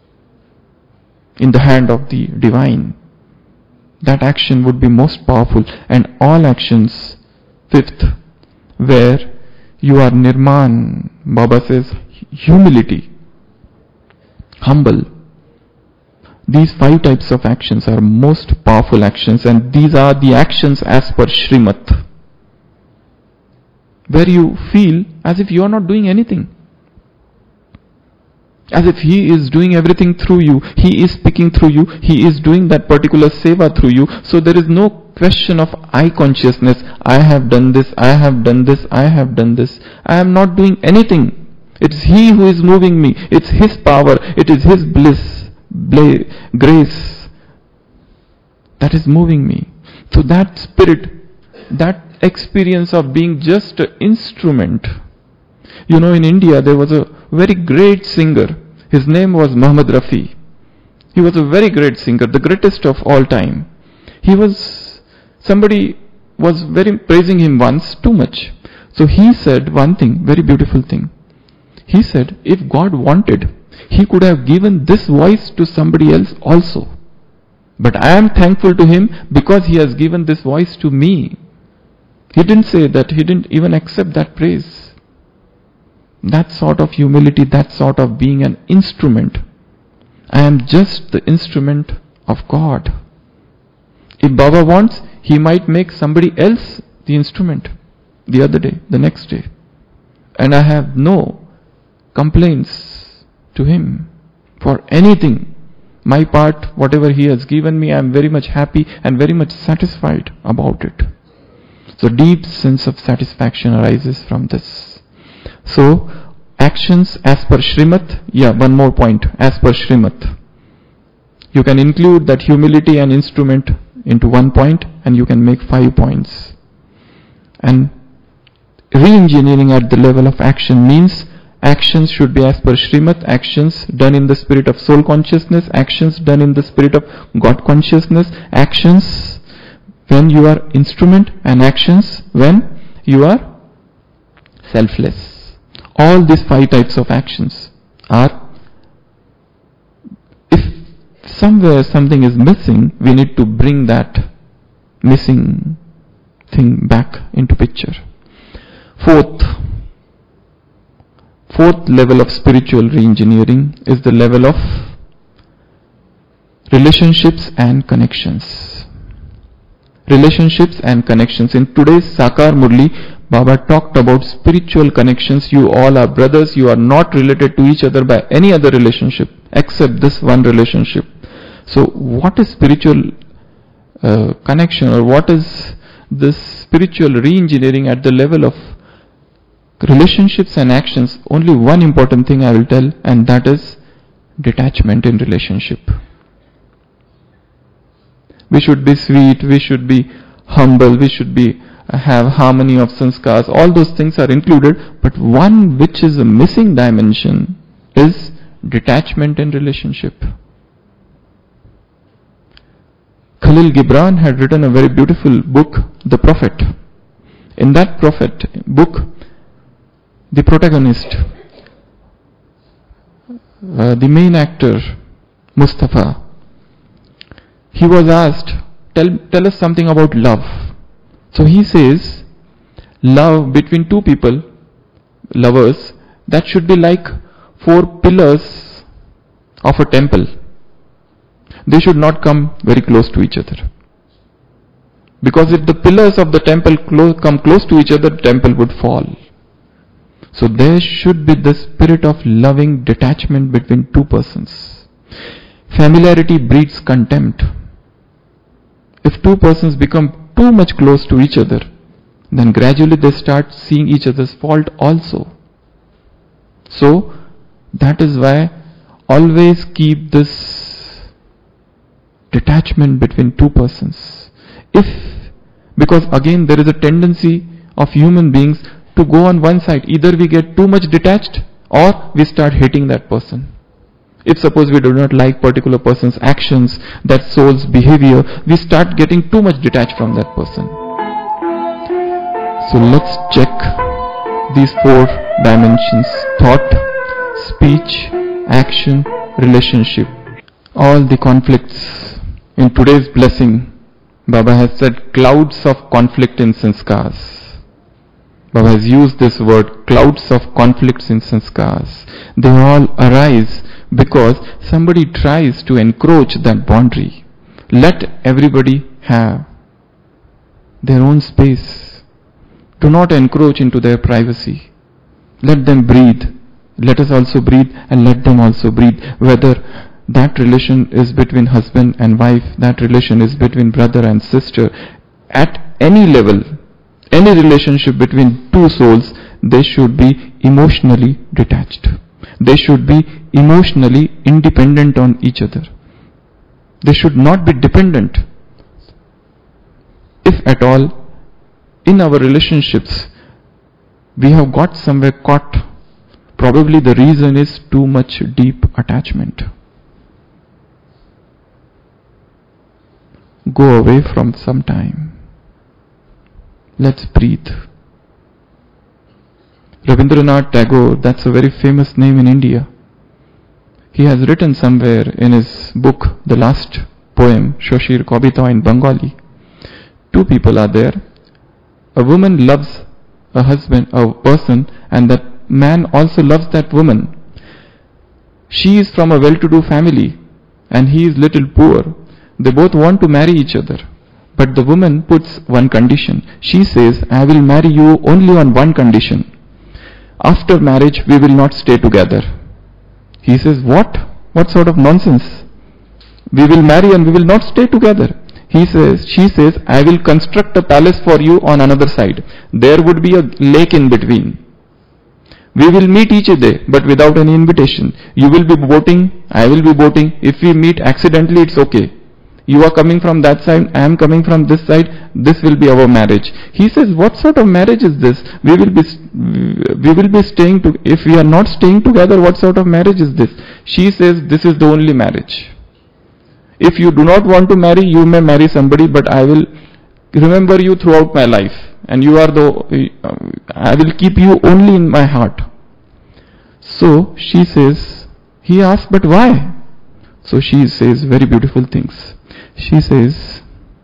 in the hand of the divine, that action would be most powerful. And all actions, fifth, where you are nirman, Baba says, humility, humble. These 5 types of actions are most powerful actions, and these are the actions as per Srimat, where you feel as if you are not doing anything. As if He is doing everything through you. He is speaking through you. He is doing that particular seva through you. So there is no question of I consciousness. I have done this, I have done this, I have done this. I am not doing anything. It's He who is moving me. It's His power. It is His bliss, grace that is moving me. So that spirit, that experience of being just an instrument. You know, in India there was a very great singer. His name was Muhammad Rafi. He was a very great singer, the greatest of all time. Somebody was very praising him once, too much. So he said one thing, very beautiful thing. He said, if God wanted, He could have given this voice to somebody else also. But I am thankful to Him because He has given this voice to me. He didn't say that, he didn't even accept that praise. That sort of humility, that sort of being an instrument. I am just the instrument of God. If Baba wants, He might make somebody else the instrument the other day, the next day. And I have no complaints to Him for anything. My part, whatever He has given me, I am very much happy and very much satisfied about it. So deep sense of satisfaction arises from this. So, actions as per Srimat, one more point, as per Srimat. You can include that humility and instrument into 1 point, and you can make 5 points. And re-engineering at the level of action means actions should be as per Srimat, actions done in the spirit of soul consciousness, actions done in the spirit of God consciousness, actions when you are instrument, and actions when you are selfless. All these 5 types of actions are, if somewhere something is missing, we need to bring that missing thing back into picture. Fourth level of spiritual re-engineering is the level of relationships and connections. Relationships and connections. In today's Sakar Murli, Baba talked about spiritual connections. You all are brothers. You are not related to each other by any other relationship except this one relationship. So what is spiritual connection, or what is this spiritual re-engineering at the level of relationships and actions? Only one important thing I will tell, and that is detachment in relationship. We should be sweet, we should be humble, we should be have harmony of sanskars. All those things are included, but one which is a missing dimension is detachment in relationship. Khalil Gibran had written a very beautiful book, The Prophet. In that Prophet book, the protagonist, the main actor, Mustafa, he was asked, tell us something about love. So he says, love between two people, lovers, that should be like 4 pillars of a temple. They should not come very close to each other. Because if the pillars of the temple come close to each other, the temple would fall. So there should be the spirit of loving detachment between two persons. Familiarity breeds contempt. If two persons become too much close to each other, then gradually they start seeing each other's fault also. So that is why always keep this detachment between two persons. Because again there is a tendency of human beings to go on one side. Either we get too much detached or we start hating that person. If suppose we do not like particular person's actions, that soul's behavior, we start getting too much detached from that person. So let's check these 4 dimensions: thought, speech, action, relationship. All the conflicts. In today's blessing, Baba has said clouds of conflict in sanskars. Baba has used this word, clouds of conflicts in sanskars. They all arise because somebody tries to encroach that boundary. Let everybody have their own space. Do not encroach into their privacy. Let them breathe. Let us also breathe, and let them also breathe. Whether that relation is between husband and wife, that relation is between brother and sister, at any level, any relationship between two souls, they should be emotionally detached. They should be emotionally independent on each other. They should not be dependent. If at all, in our relationships, we have got somewhere caught, probably the reason is too much deep attachment. Go away from some time. Let's breathe. Rabindranath Tagore, that's a very famous name in India. He has written somewhere in his book, the last poem, Shoshir Kobita in Bengali. 2 people are there. A woman loves a husband, a person, and that man also loves that woman. She is from a well-to-do family and he is little poor. They both want to marry each other. But the woman puts one condition. She says, I will marry you only on one condition. After marriage, we will not stay together. He says, what? What sort of nonsense? We will marry and we will not stay together. She says, I will construct a palace for you on another side. There would be a lake in between. We will meet each day, but without any invitation. You will be boating, I will be boating. If we meet accidentally, it's okay. You are coming from that side, I am coming from this side. This will be our marriage. He says, what sort of marriage is this? We will be staying to. If we are not staying together, what sort of marriage is this? She says, this is the only marriage. If you do not want to marry, you may marry somebody, but I will remember you throughout my life. And you are I will keep you only in my heart. So she says, he asks, but why? So she says very beautiful things. She says,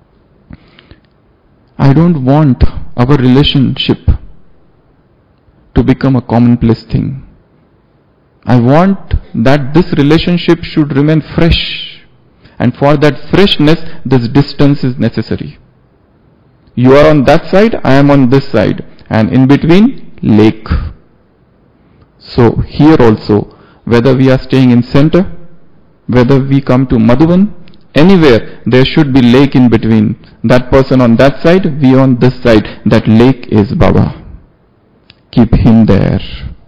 I don't want our relationship to become a commonplace thing. I want that this relationship should remain fresh. And for that freshness, this distance is necessary. You are on that side, I am on this side. And in between, lake. So here also, whether we are staying in center, whether we come to Madhuban, anywhere there should be lake in between. That person on that side, we on this side. That lake is Baba. Keep him there.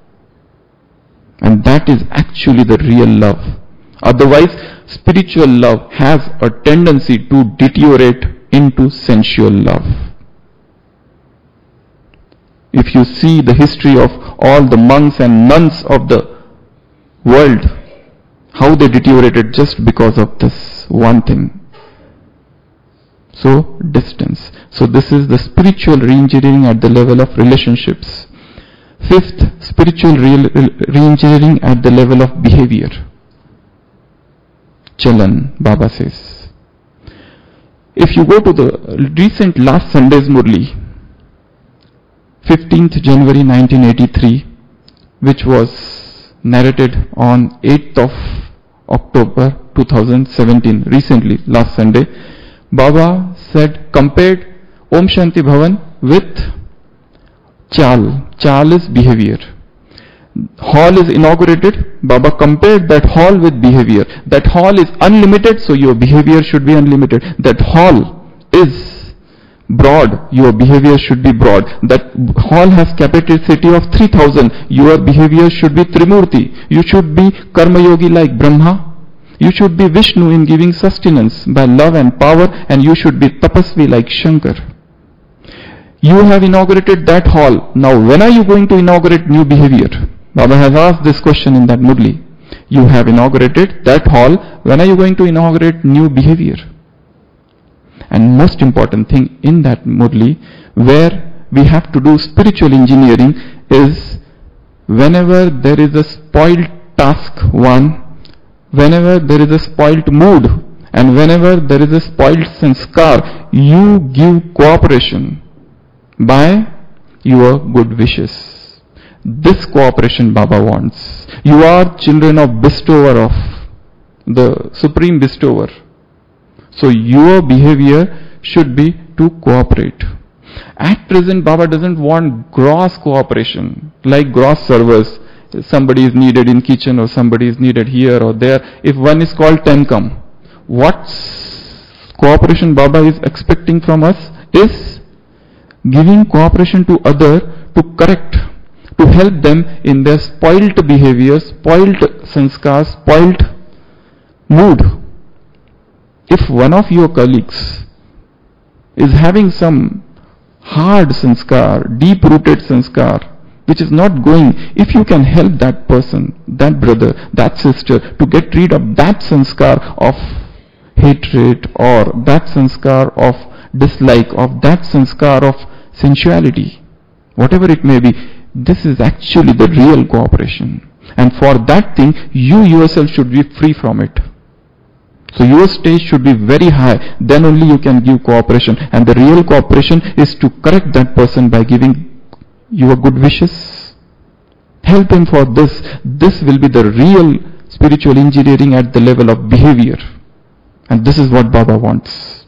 And that is actually the real love. Otherwise, spiritual love has a tendency to deteriorate into sensual love. If you see the history of all the monks and nuns of the world, how they deteriorated just because of this one thing. So, distance. So this is the spiritual re-engineering at the level of relationships. Fifth, spiritual re-engineering at the level of behavior. Chalan, Baba says. If you go to the recent last Sunday's Murli, 15th January 1983, which was narrated on 8th of October 2017, recently, last Sunday, Baba said, compared Om Shanti Bhavan with Chal. Chal is behavior. Hall is inaugurated. Baba compared that hall with behavior. That hall is unlimited, so your behavior should be unlimited. That hall is broad, your behavior should be broad. That hall has capacity of 3000, your behavior should be Trimurti. You should be Karma Yogi like Brahma. You should be Vishnu in giving sustenance by love and power, and you should be Tapasvi like Shankar. You have inaugurated that hall. Now when are you going to inaugurate new behavior? Baba has asked this question in that Murli. You have inaugurated that hall. When are you going to inaugurate new behavior? And most important thing in that Murli, where we have to do spiritual engineering, is whenever there is a spoiled task one, whenever there is a spoiled mood, and whenever there is a spoiled sanskar, you give cooperation by your good wishes. This cooperation Baba wants. You are children of bestower, of the supreme bestower. So your behavior should be to cooperate. At present, Baba doesn't want gross cooperation, like gross service. Somebody is needed in kitchen, or somebody is needed here or there. If one is called 10 come, what cooperation Baba is expecting from us is giving cooperation to other to correct, to help them in their spoilt behavior, spoilt sanskar, spoilt mood. If one of your colleagues is having some hard sanskar, deep-rooted sanskar, which is not going, if you can help that person, that brother, that sister to get rid of that sanskar of hatred, or that sanskar of dislike, of that sanskar of sensuality, whatever it may be, this is actually the real cooperation. And for that thing, you yourself should be free from it. So your stage should be very high, then only you can give cooperation. And the real cooperation is to correct that person by giving your good wishes. Help him for this. This will be the real spiritual engineering at the level of behavior. And this is what Baba wants.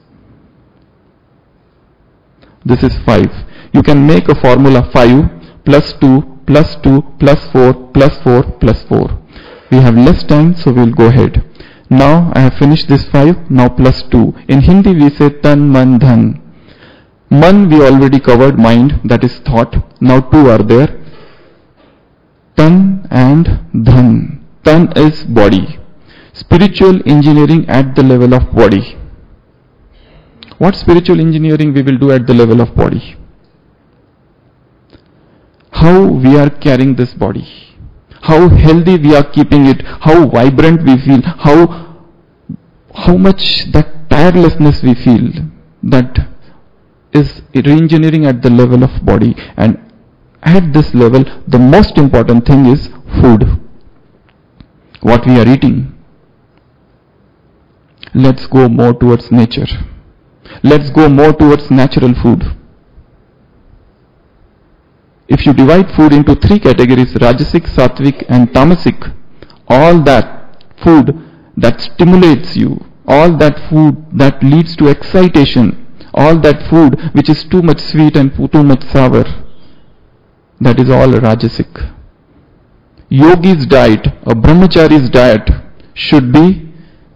This is 5. You can make a formula 5 plus 2 plus 2 plus 4 plus 4 plus 4. We have less time, so we will go ahead. Now I have finished this 5, now plus 2. In Hindi we say tan, man, dhan. Man we already covered, mind, that is thought. Now 2 are there. Tan and dhan. Tan is body. Spiritual engineering at the level of body. What spiritual engineering we will do at the level of body? How we are carrying this body. How healthy we are keeping it, how vibrant we feel, how much that tirelessness we feel, that is re-engineering at the level of body. And at this level, the most important thing is food. What we are eating. let's go more towards nature. Let's go more towards natural food. If you divide food into 3 categories, Rajasic, Sattvic and Tamasic, all that food that stimulates you, all that food that leads to excitation, all that food which is too much sweet and too much sour, that is all Rajasic. Yogi's diet, a brahmachari's diet should be,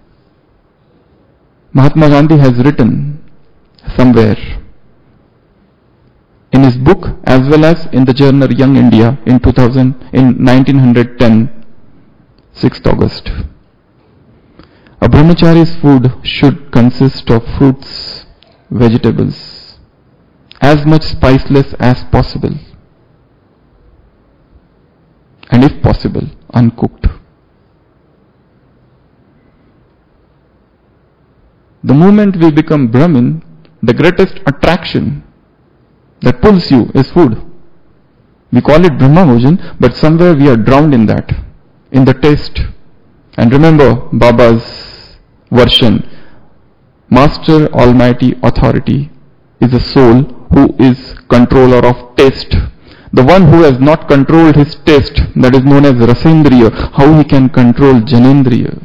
Mahatma Gandhi has written somewhere in his book as well as in the journal Young India in 1910, 6th August. A brahmachari's food should consist of fruits, vegetables, as much spiceless as possible, and if possible, uncooked. The moment we become Brahmin, the greatest attraction that pulls you is food. We call it Brahma Bhojan, but somewhere we are drowned in that, in the taste. And remember Baba's version, Master Almighty Authority is a soul who is controller of taste. The one who has not controlled his taste, that is known as Rasendriya, how he can control Janendriya?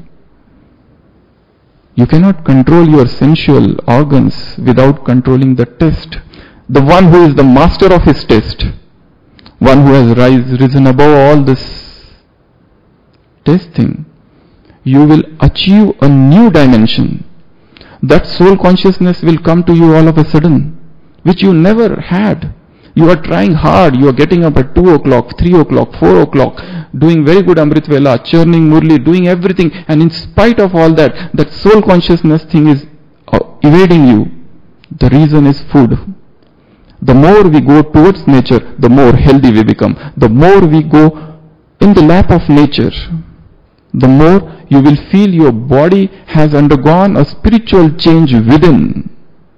You cannot control your sensual organs without controlling the taste. The one who is the master of his taste, one who has risen above all this taste thing, you will achieve a new dimension. That soul consciousness will come to you all of a sudden, which you never had. You are trying hard, you are getting up at 2 o'clock, 3 o'clock, 4 o'clock, doing very good Amrit Vela, churning Murli, doing everything, and in spite of all that, that soul consciousness thing is evading you. The reason is food. The more we go towards nature, the more healthy we become. The more we go in the lap of nature, the more you will feel your body has undergone a spiritual change within.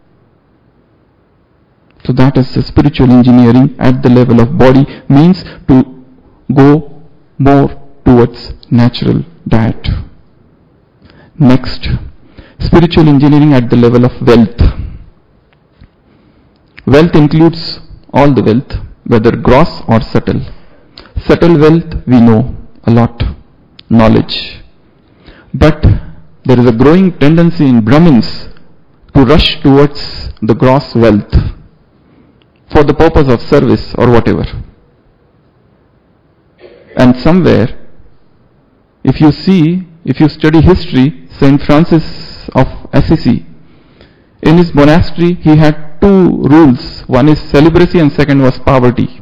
So that is the spiritual engineering at the level of body, means to go more towards natural diet. Next, spiritual engineering at the level of wealth. Wealth includes all the wealth, whether gross or subtle. Subtle wealth we know a lot, knowledge. But there is a growing tendency in Brahmins to rush towards the gross wealth for the purpose of service or whatever. And somewhere, if you study history, Saint Francis of Assisi, in his monastery he had 2 rules. One is celibacy and second was poverty.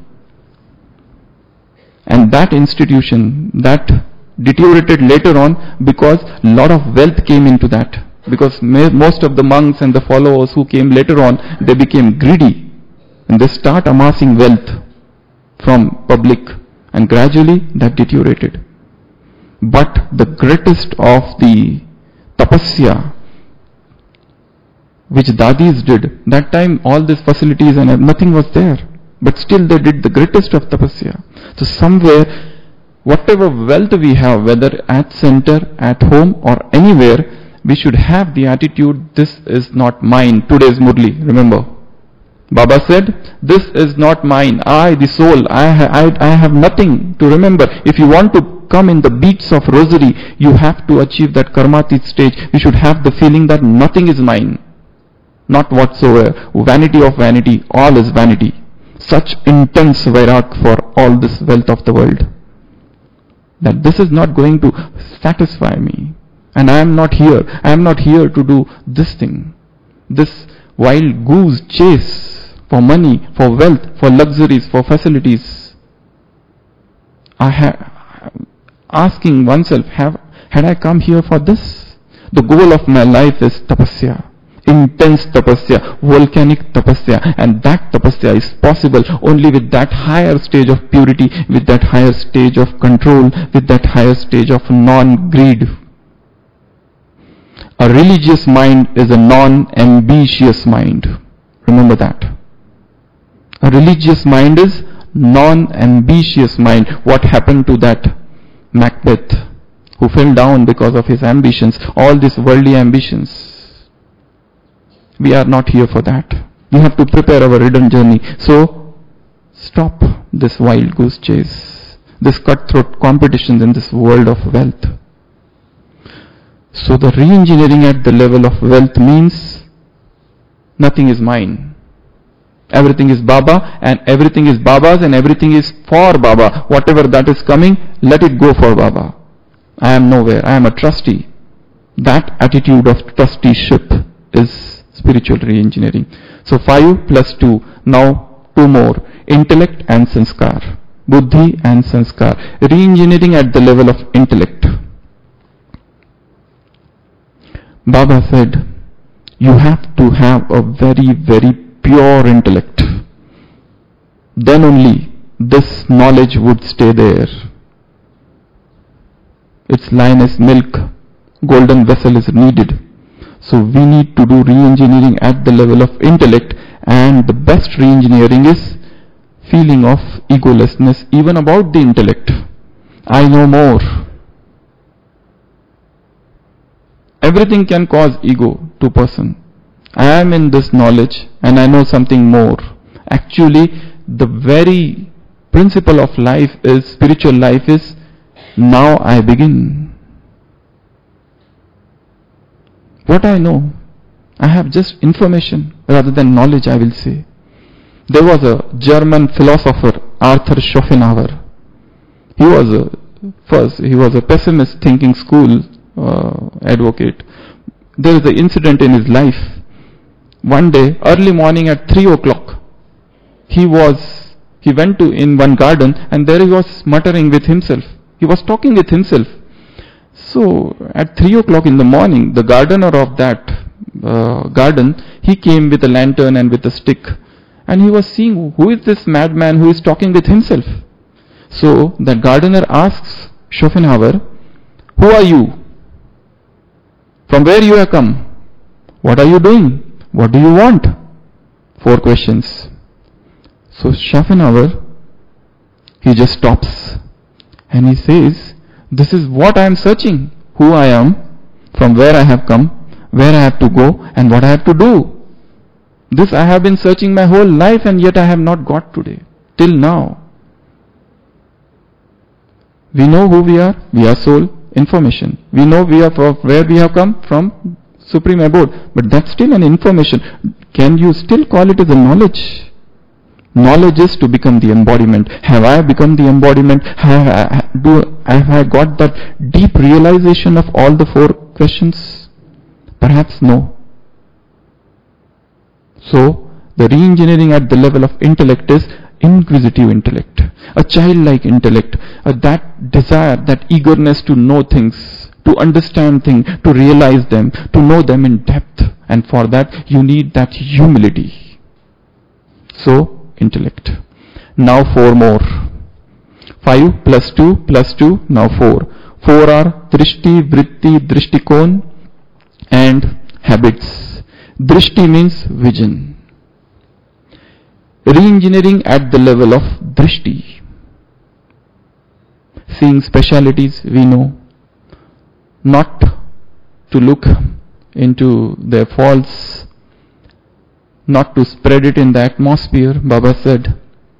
And that institution, that deteriorated later on because a lot of wealth came into that. Because most of the monks and the followers who came later on, they became greedy. And they start amassing wealth from public, and gradually that deteriorated. But the greatest of the tapasya which Dadis did, that time all these facilities and nothing was there, but still they did the greatest of tapasya. So somewhere, whatever wealth we have, whether at center, at home or anywhere, we should have the attitude, this is not mine. Today's Murli, remember, Baba said, this is not mine. I, the soul, I have nothing to remember. If you want to come in the beats of rosary, you have to achieve that karmatit stage. You should have the feeling that nothing is mine. Not whatsoever. Vanity of vanity, all is vanity. Such intense vairag for all this wealth of the world, that this is not going to satisfy me. And I am not here. I am not here to do this thing. This wild goose chase for money, for wealth, for luxuries, for facilities. Asking oneself, had I come here for this? The goal of my life is tapasya. Intense tapasya, volcanic tapasya, and that tapasya is possible only with that higher stage of purity, with that higher stage of control, with that higher stage of non-greed. A religious mind is a non-ambitious mind. Remember that. A religious mind is non-ambitious mind. What happened to that Macbeth who fell down because of his ambitions, all these worldly ambitions. We are not here for that. We have to prepare our return journey. So, stop this wild goose chase, this cutthroat competition in this world of wealth. So the re-engineering at the level of wealth means nothing is mine. Everything is Baba, and everything is Baba's, and everything is for Baba. Whatever that is coming, let it go for Baba. I am nowhere. I am a trustee. That attitude of trusteeship is spiritual re-engineering. So 5 plus 2, now 2 more. Intellect and sanskar. Buddhi and sanskar. Re-engineering at the level of intellect. Baba said, you have to have a very, very pure intellect. Then only this knowledge would stay there. Its line as milk, golden vessel is needed. So we need to do re-engineering at the level of intellect, and the best re-engineering is feeling of egolessness even about the intellect. I know more. Everything can cause ego to a person. I am in this knowledge and I know something more. Actually, the very principle of life is, spiritual life is, now I begin. What I know, I have just information rather than knowledge, I will say. There was a German philosopher, Arthur Schopenhauer. He was a pessimist thinking school advocate. There is an incident in his life. One day, early morning at 3 o'clock, he went in one garden, and there he was muttering with himself. He was talking with himself. So at 3 o'clock in the morning, the gardener of that garden, he came with a lantern and with a stick, and he was seeing, who is this madman who is talking with himself? So the gardener asks Schopenhauer, who are you? From where you have come? What are you doing? What do you want? 4 questions. So Schopenhauer, he just stops and he says, this is what I am searching. Who I am, from where I have come, where I have to go, and what I have to do. This I have been searching my whole life, and yet I have not got today, till now. We know who we are soul, information. We know we are from where we have come from, Supreme Abode, but that's still an information. Can you still call it as a knowledge? Knowledge is to become the embodiment. Have I become the embodiment? Have I got that deep realization of all the 4 questions? Perhaps no. So, the re-engineering at the level of intellect is inquisitive intellect, a childlike intellect, that desire, that eagerness to know things, to understand things, to realize them, to know them in depth. And for that, you need that humility. So, intellect. Now 4 more. 5 plus 2 plus 2, now 4. 4 are drishti, vritti, drishtikon and habits. Drishti means vision. Re-engineering at the level of drishti. Seeing specialities we know. Not to look into their faults, not to spread it in the atmosphere. Baba said,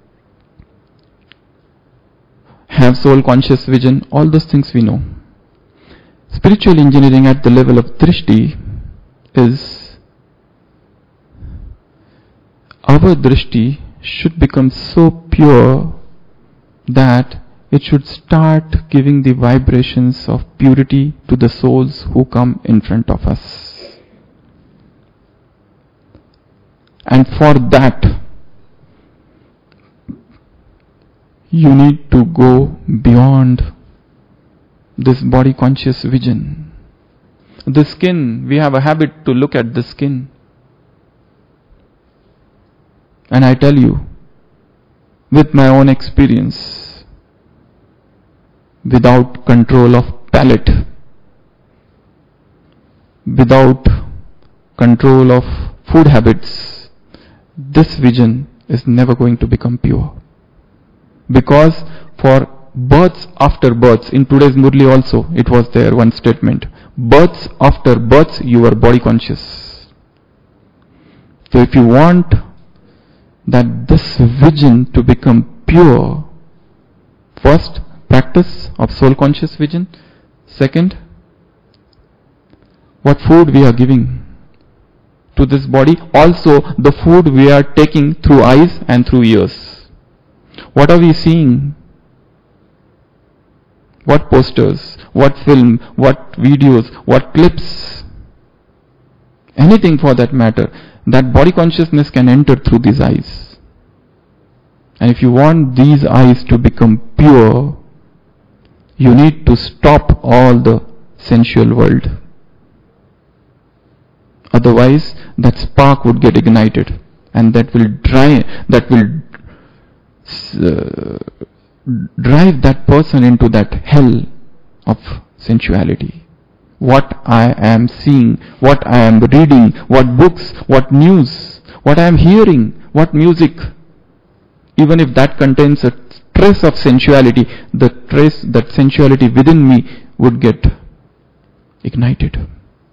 have soul conscious vision, all those things we know. Spiritual engineering at the level of drishti is, our drishti should become so pure that it should start giving the vibrations of purity to the souls who come in front of us. And for that, you need to go beyond this body conscious vision. The skin, we have a habit to look at the skin. And I tell you, with my own experience, without control of palate, without control of food habits, this vision is never going to become pure. Because for births after births. In today's Murli also, it was there one statement. Births after births, you are body conscious. So if you want that this vision to become pure, first, practice of soul conscious vision. Second, what food we are giving to this body. Also, the food we are taking through eyes and through ears. What are we seeing? What posters, what film, what videos, what clips, anything for that matter. That body consciousness can enter through these eyes. And if you want these eyes to become pure, you need to stop all the sensual world. Otherwise, that spark would get ignited, and that will drive that person into that hell of sensuality. What I am seeing, what I am reading, what books, what news, what I am hearing, what music, even if that contains a trace of sensuality, that sensuality within me would get ignited.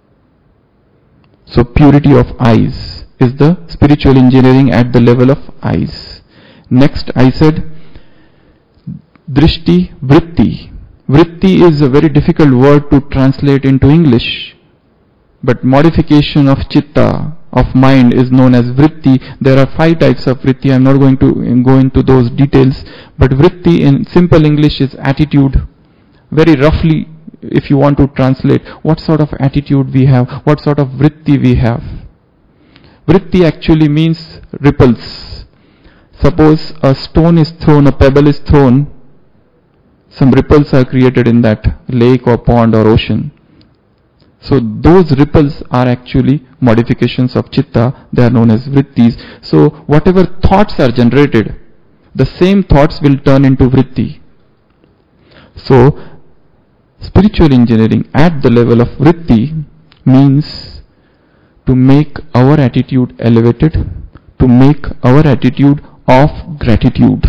So purity of eyes is the spiritual engineering at the level of eyes. Next, I said drishti, vritti. Vritti is a very difficult word to translate into English, but modification of chitta, of mind, is known as vritti. There are 5 types of vritti. I am not going to go into those details, but vritti in simple English is attitude. Very roughly, if you want to translate, what sort of attitude we have, what sort of vritti we have. Vritti actually means ripples. Suppose a stone is thrown, a pebble is thrown, some ripples are created in that lake or pond or ocean. So those ripples are actually modifications of chitta. They are known as vrittis. So whatever thoughts are generated, the same thoughts will turn into vritti. So spiritual engineering at the level of vritti means to make our attitude elevated, to make our attitude of gratitude,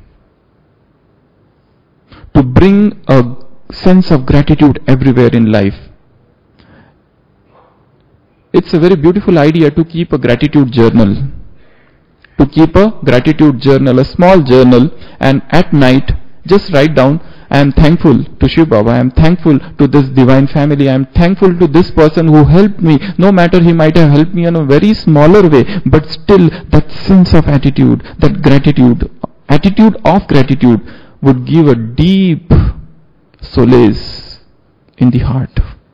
to bring a sense of gratitude everywhere in life. It's a very beautiful idea to keep a gratitude journal. To keep a gratitude journal, a small journal, and at night just write down, I am thankful to Shiv Baba, I am thankful to this divine family, I am thankful to this person who helped me, no matter he might have helped me in a very smaller way, but still that sense of attitude, that gratitude, attitude of gratitude would give a deep solace in the heart.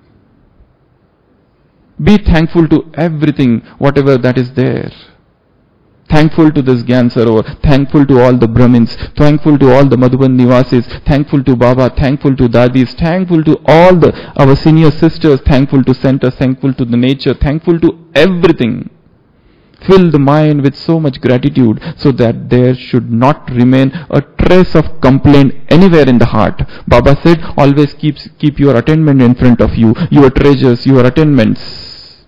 Be thankful to everything, whatever that is there. Thankful to this Gyan Sarovar, thankful to all the Brahmins, thankful to all the Madhuban Nivasis, thankful to Baba, thankful to Dadis, thankful to all our senior sisters, thankful to centers, thankful to the nature, thankful to everything. Fill the mind with so much gratitude so that there should not remain a trace of complaint anywhere in the heart. Baba said, always keep your attainment in front of you, your treasures, your attainments.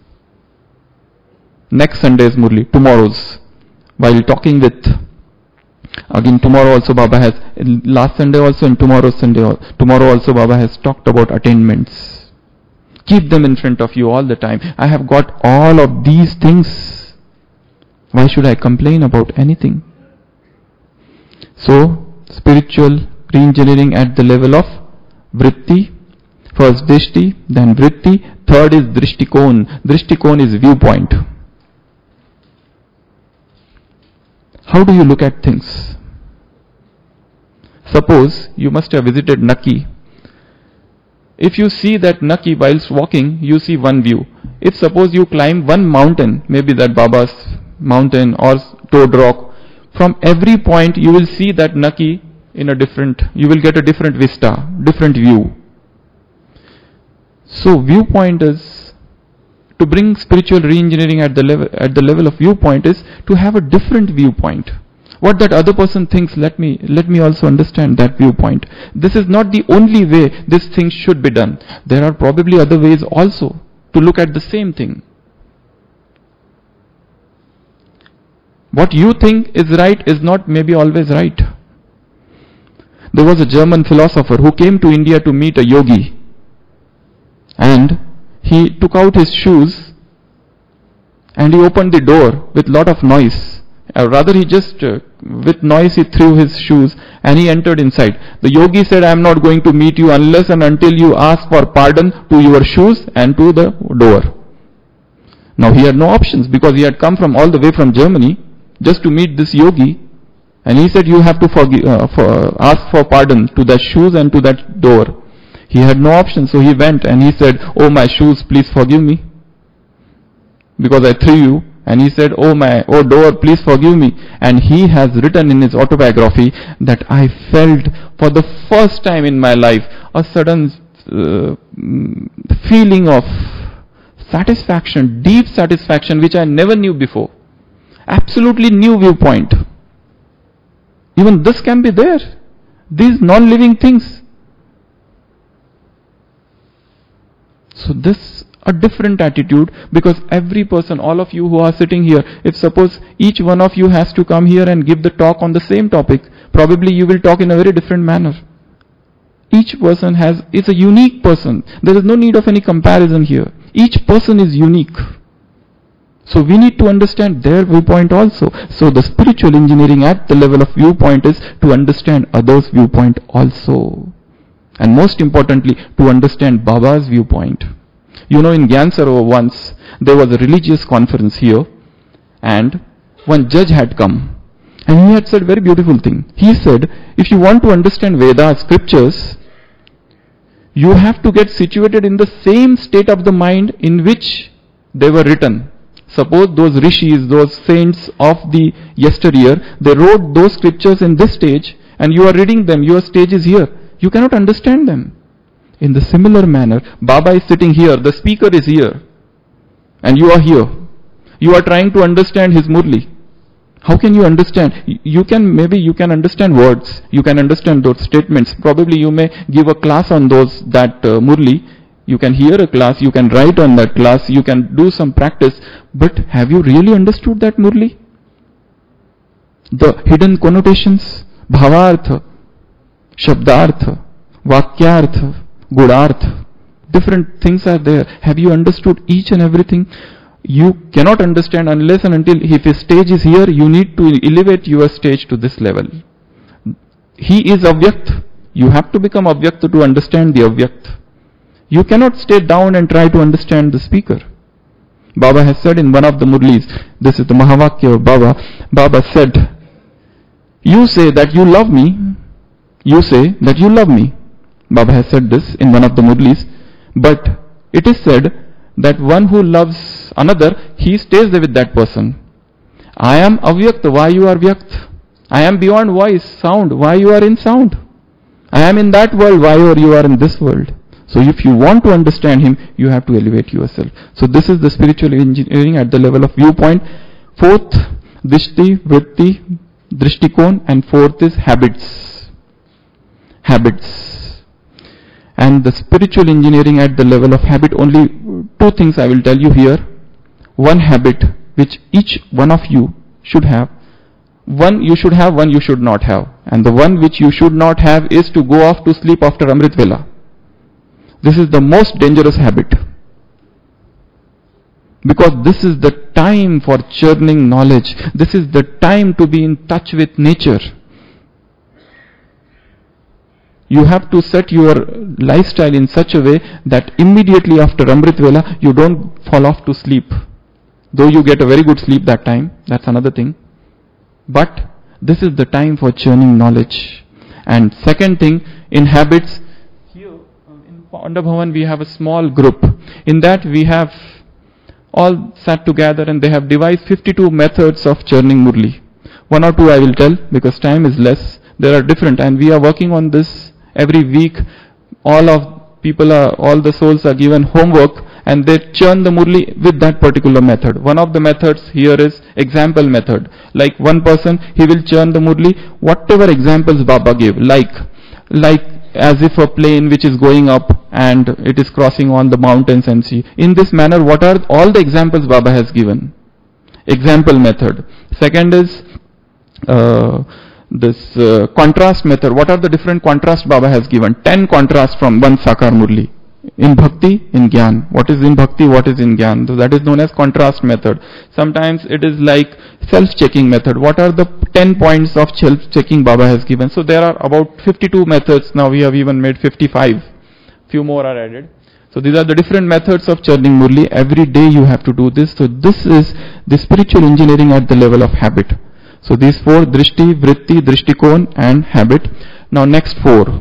Next Sunday's Murli, tomorrow's. While talking with, again tomorrow also Baba has, last Sunday also and tomorrow also Baba has talked about attainments. Keep them in front of you all the time. I have got all of these things. Why should I complain about anything? So, spiritual re-engineering at the level of vritti. First drishti, then vritti. Third is drishtikon. Drishtikon is viewpoint. How do you look at things? Suppose you must have visited Naki. If you see that Naki whilst walking, you see one view. If suppose you climb one mountain, maybe that Baba's mountain or Toad Rock, from every point you will see that Naki in a different, you will get a different vista, different view. So viewpoint is, to bring spiritual re-engineering at the level of viewpoint is to have a different viewpoint. What that other person thinks, let me also understand that viewpoint. This is not the only way this thing should be done. There are probably other ways also to look at the same thing. What you think is right is not maybe always right. There was a German philosopher who came to India to meet a yogi. And he took out his shoes and he opened the door with lot of noise. Rather he just, with noise he threw his shoes and he entered inside. The yogi said, I am not going to meet you unless and until you ask for pardon to your shoes and to the door. Now he had no options because he had come from all the way from Germany just to meet this yogi. And he said, you have to ask for pardon to the shoes and to that door. He had no option, so he went and he said, oh my shoes, please forgive me, because I threw you. And he said, oh door, please forgive me. And he has written in his autobiography that I felt for the first time in my life a sudden feeling of satisfaction, deep satisfaction, which I never knew before. Absolutely new viewpoint. Even this can be there. These non-living things. So this a different attitude, because every person, all of you who are sitting here, if suppose each one of you has to come here and give the talk on the same topic, probably you will talk in a very different manner. Each person is a unique person. There is no need of any comparison here. Each person is unique. So we need to understand their viewpoint also. So the spiritual engineering at the level of viewpoint is to understand others' viewpoint also. And most importantly, to understand Baba's viewpoint. You know, in Gyan Sarovar once, there was a religious conference here, and one judge had come, and he had said a very beautiful thing. He said, if you want to understand Vedas, scriptures, you have to get situated in the same state of the mind in which they were written. Suppose those rishis, those saints of the yesteryear, they wrote those scriptures in this stage, and you are reading them, your stage is here. You cannot understand them. In the similar manner, Baba is sitting here, the speaker is here, and you are here. You are trying to understand his Murli. How can you understand? Maybe you can understand words, you can understand those statements. Probably you may give a class on that Murli. You can hear a class, you can write on that class, you can do some practice. But have you really understood that Murli? The hidden connotations, Bhavartha, Shabdartha, Vakyartha, Gudartha, different things are there. Have you understood each and everything? You cannot understand unless and until, if his stage is here, you need to elevate your stage to this level. He is Avyakt. You have to become Avyakt to understand the Avyakt. You cannot stay down and try to understand the speaker. Baba has said in one of the Murlis, this is the Mahavakya of Baba, Baba said, you say that you love me. You say that you love me. Baba has said this in one of the Murlis. But it is said that one who loves another, he stays there with that person. I am Avyakt, why you are Vyakt? I am beyond voice, sound, why you are in sound? I am in that world, why you are in this world? So if you want to understand him, you have to elevate yourself. So this is the spiritual engineering at the level of viewpoint. Fourth, Dishti, Vritti, Drishtikon, and fourth is habits. Habits. And the spiritual engineering at the level of habit, only two things I will tell you here. One habit which each one of you should have. One you should have, one you should not have. And the one which you should not have is to go off to sleep after Amrit Vela. This is the most dangerous habit. Because this is the time for churning knowledge. This is the time to be in touch with nature. You have to set your lifestyle in such a way that immediately after Amrit Vela, you don't fall off to sleep. Though you get a very good sleep that time, that's another thing. But this is the time for churning knowledge. And second thing, in habits, here in Paunda Bhavan we have a small group. In that we have all sat together and they have devised 52 methods of churning Murli. One or two I will tell because time is less. There are different, and we are working on this every week. All the souls are given homework and they churn the Murli with that particular method. One of the methods here is example method. Like one person, he will churn the Murli, whatever examples Baba gave, like as if a plane which is going up and it is crossing on the mountains and sea. In this manner, what are all the examples Baba has given? Example method. Second is this contrast method. What are the different contrasts Baba has given? 10 contrasts from one Sakar Murli. In Bhakti, in Gyan. What is in Bhakti, what is in Gyan? So that is known as contrast method. Sometimes it is like self-checking method. What are the 10 points of self-checking Baba has given? So there are about 52 methods. Now we have even made 55. Few more are added. So these are the different methods of churning Murli. Every day you have to do this. So this is the spiritual engineering at the level of habit. So these 4, Drishti, Vritti, Drishtikon and habit. Now next 4.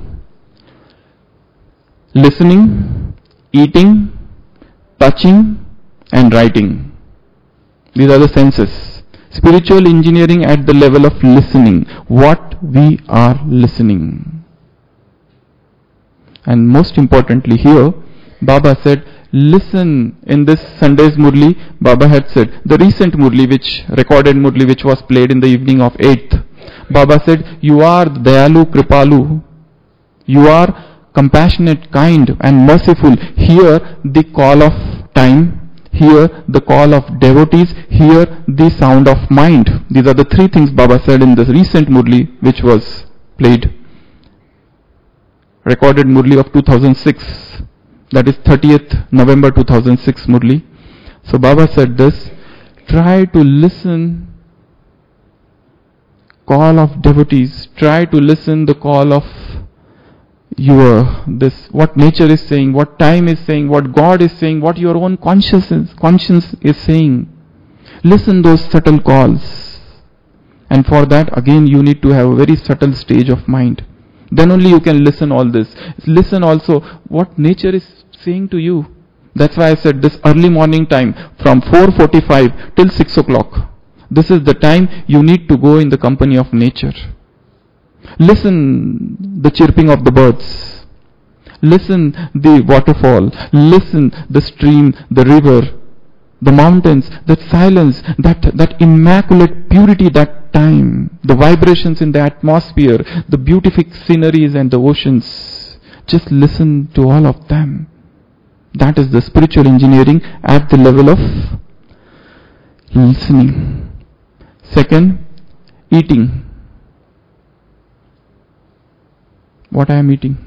Listening, eating, touching and writing. These are the senses. Spiritual engineering at the level of listening. What we are listening. And most importantly here, Baba said, listen. In this Sunday's Murli, Baba had said, the recent Murli, recorded Murli which was played in the evening of 8th. Baba said, you are Dayalu Kripalu. You are compassionate, kind and merciful. Here the call of time, here the call of devotees, here the sound of mind. These are the 3 things Baba said in the recent Murli which was played. Recorded Murli of 2006. That is 30th November 2006 Murli. So Baba said this, try to listen call of devotees, try to listen the call of what nature is saying, what time is saying, what God is saying, what your own conscience is saying. Listen those subtle calls. And for that again you need to have a very subtle stage of mind. Then only you can listen all this. Listen also what nature is saying to you. That's why I said this early morning time from 4:45 till 6 o'clock. This is the time you need to go in the company of nature. Listen the chirping of the birds. Listen the waterfall. Listen the stream, the river, the mountains, that silence, that immaculate purity, that time, the vibrations in the atmosphere, the beautiful sceneries and the oceans. Just listen to all of them. That is the spiritual engineering at the level of listening. Second, eating. What I am eating?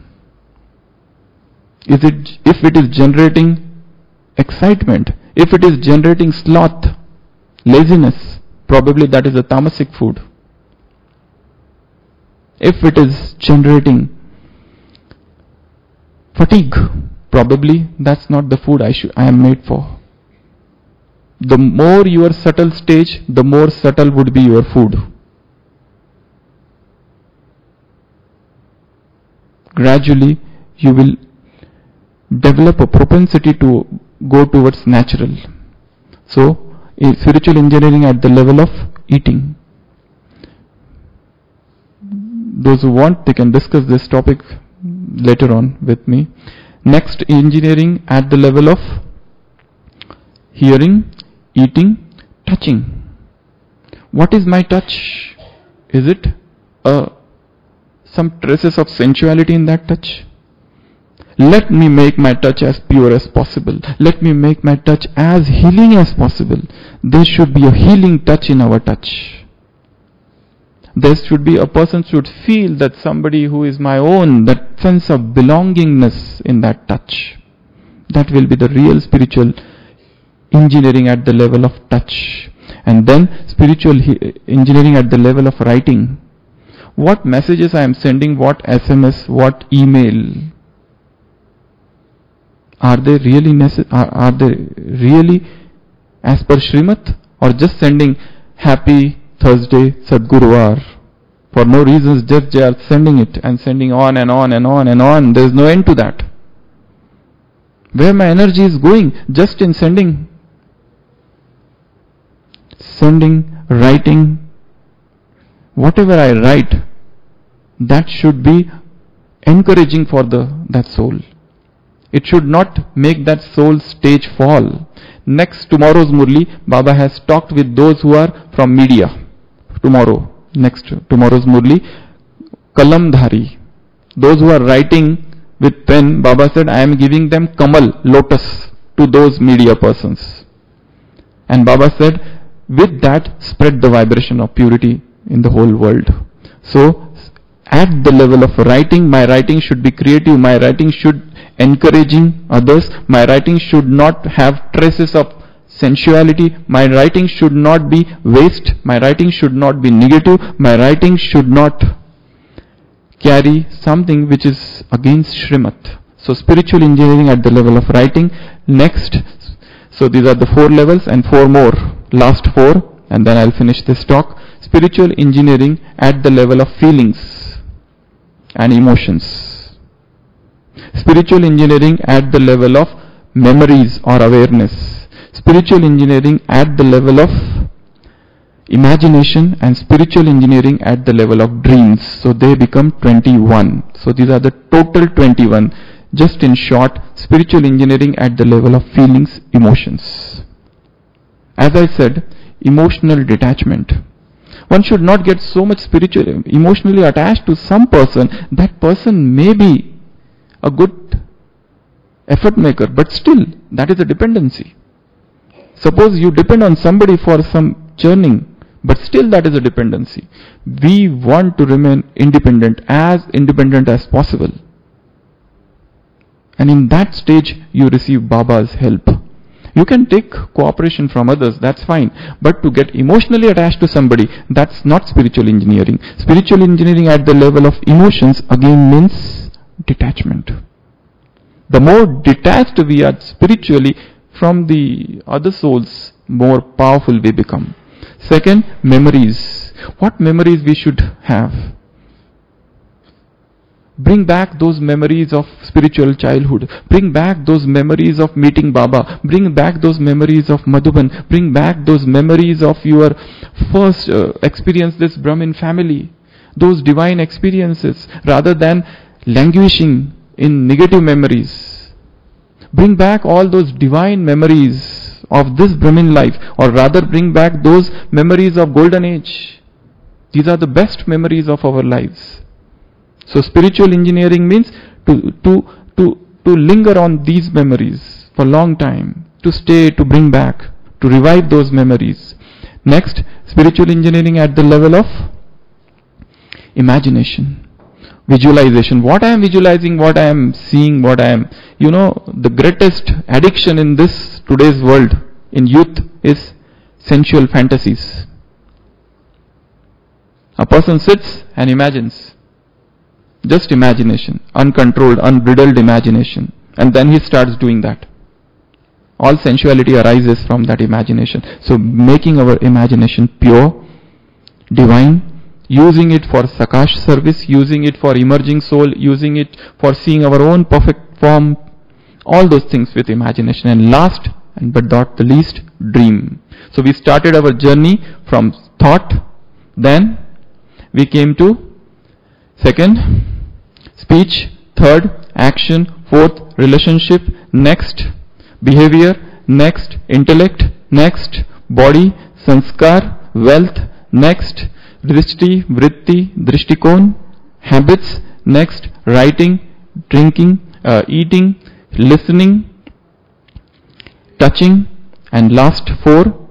If it is generating excitement, if it is generating sloth, laziness, probably that is a tamasic food. If it is generating fatigue, probably that's not the food I am made for. The more your subtle stage, the more subtle would be your food. Gradually you will develop a propensity to go towards natural. So, spiritual engineering at the level of eating. Those who want, they can discuss this topic later on with me. Next, engineering at the level of hearing, eating, touching. What is my touch? Is it some traces of sensuality in that touch? Let me make my touch as pure as possible. Let me make my touch as healing as possible. There should be a healing touch in our touch. There should be, a person should feel that somebody who is my own, that sense of belongingness in that touch. That will be the real spiritual engineering at the level of touch. And then spiritual engineering at the level of writing. What messages I am sending, what SMS, what email. Are they really are they really as per Srimad, or just sending happy Thursday Sadguruvar for no reasons, just they are sending it and sending on and on and on and on. There is no end to that. Where my energy is going, just in sending, writing. Whatever I write, that should be encouraging for that soul. It should not make that soul stage fall. Next, tomorrow's Murli, Baba has talked with those who are from media. Tomorrow's Murli, Kalamdhari. Those who are writing with pen, Baba said, I am giving them Kamal, lotus, to those media persons. And Baba said, with that, spread the vibration of purity in the whole world. So, at the level of writing, my writing should be creative, my writing should encouraging others, my writing should not have traces of sensuality, my writing should not be waste, my writing should not be negative, my writing should not carry something which is against Srimad. So spiritual engineering at the level of writing. Next, so these are the 4 levels and 4 more, last 4, and then I'll finish this talk. Spiritual engineering at the level of feelings and emotions. Spiritual engineering at the level of memories or awareness. Spiritual engineering at the level of imagination, and spiritual engineering at the level of dreams. So they become 21. So these are the total 21. Just in short, spiritual engineering at the level of feelings, emotions. As I said, emotional detachment. One should not get so much emotionally attached to some person. That person may be a good effort maker, but still, that is a dependency. Suppose you depend on somebody for some churning, but still that is a dependency. We want to remain independent as possible. And in that stage, you receive Baba's help. You can take cooperation from others, that's fine. But to get emotionally attached to somebody, that's not spiritual engineering. Spiritual engineering at the level of emotions again means detachment. The more detached we are spiritually from the other souls, more powerful we become. Second, memories. What memories we should have? Bring back those memories of spiritual childhood. Bring back those memories of meeting Baba. Bring back those memories of Madhuban. Bring back those memories of your first experience, this Brahmin family. Those divine experiences, rather than languishing in negative memories. Bring back all those divine memories of this Brahmin life, or rather bring back those memories of golden age. These are the best memories of our lives. So spiritual engineering means to linger on these memories for a long time, to stay, to bring back, to revive those memories. Next, spiritual engineering at the level of imagination, visualization. What I am visualizing, what I am seeing, what I am, the greatest addiction in this today's world, in youth, is sensual fantasies. A person sits and imagines. Just imagination, uncontrolled, unbridled imagination. And then he starts doing that. All sensuality arises from that imagination. So making our imagination pure, divine, using it for Sakash service, using it for emerging soul, using it for seeing our own perfect form, all those things with imagination. And last, but not the least, dream. So we started our journey from thought, then we came to second, speech. Third, action. Fourth, relationship. Next, behavior. Next, intellect. Next, body, sanskar, wealth. Next, drishti, vritti, drishtikon, habits. Next, writing, drinking, eating, listening, touching. And last 4,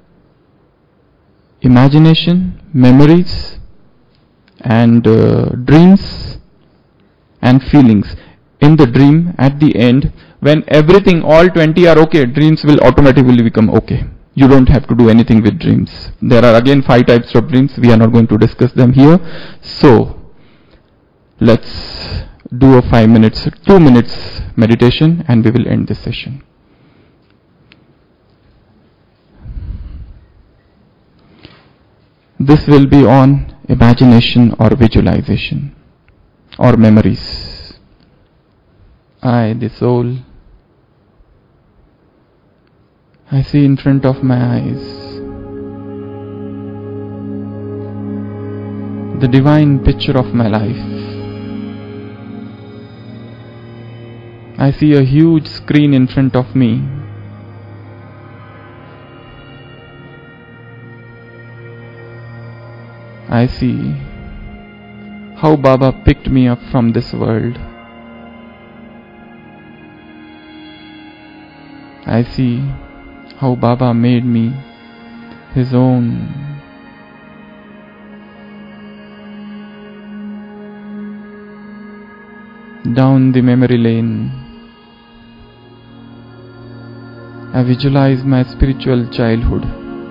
imagination, memories, and dreams and feelings. In the dream, at the end, when everything, all 20 are okay, dreams will automatically become okay. You don't have to do anything with dreams. There are again 5 types of dreams. We are not going to discuss them here. So, let's do a 2 minutes meditation, and we will end this session. This will be on imagination or visualization or memories. I, the soul, I see in front of my eyes the divine picture of my life. I see a huge screen in front of me. I see how Baba picked me up from this world. I see how Baba made me his own. down the memory lane. I visualize my spiritual childhood.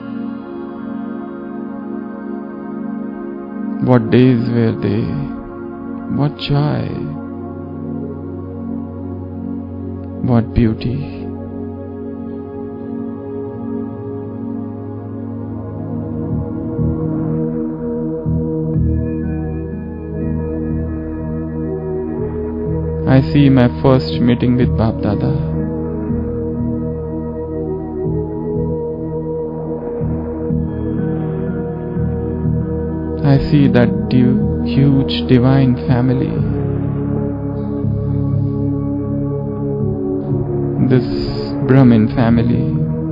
What days were they? What joy! What beauty! I see my first meeting with Bap Dada. I see that huge divine family. This Brahmin family.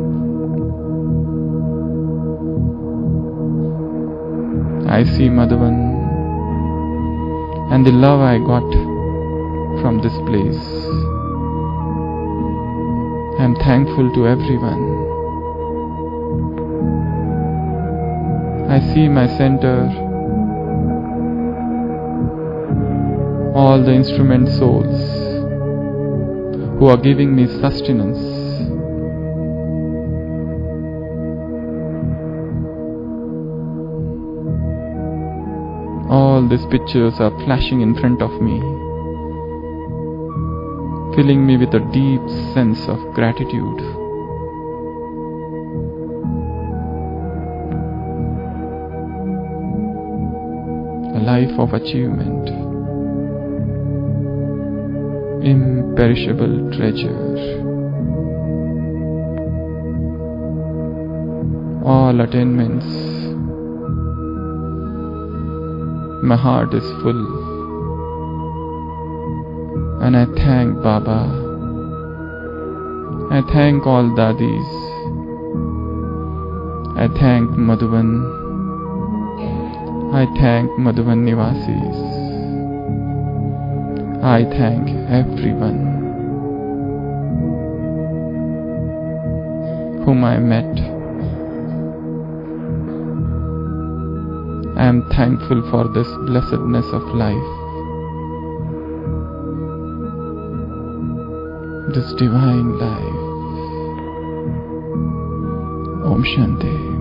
I see Madhavan and the love I got from this place. I am thankful to everyone. I see my center, all the instrument souls who are giving me sustenance. All these pictures are flashing in front of me, filling me with a deep sense of gratitude. A life of achievement, imperishable treasure. All attainments. My heart is full, and I thank Baba. I thank all Dadis. I thank Madhavan. I thank Madhavan Nivasis. I thank everyone whom I met. I am thankful for this blessedness of life, this divine life. Om Shanti.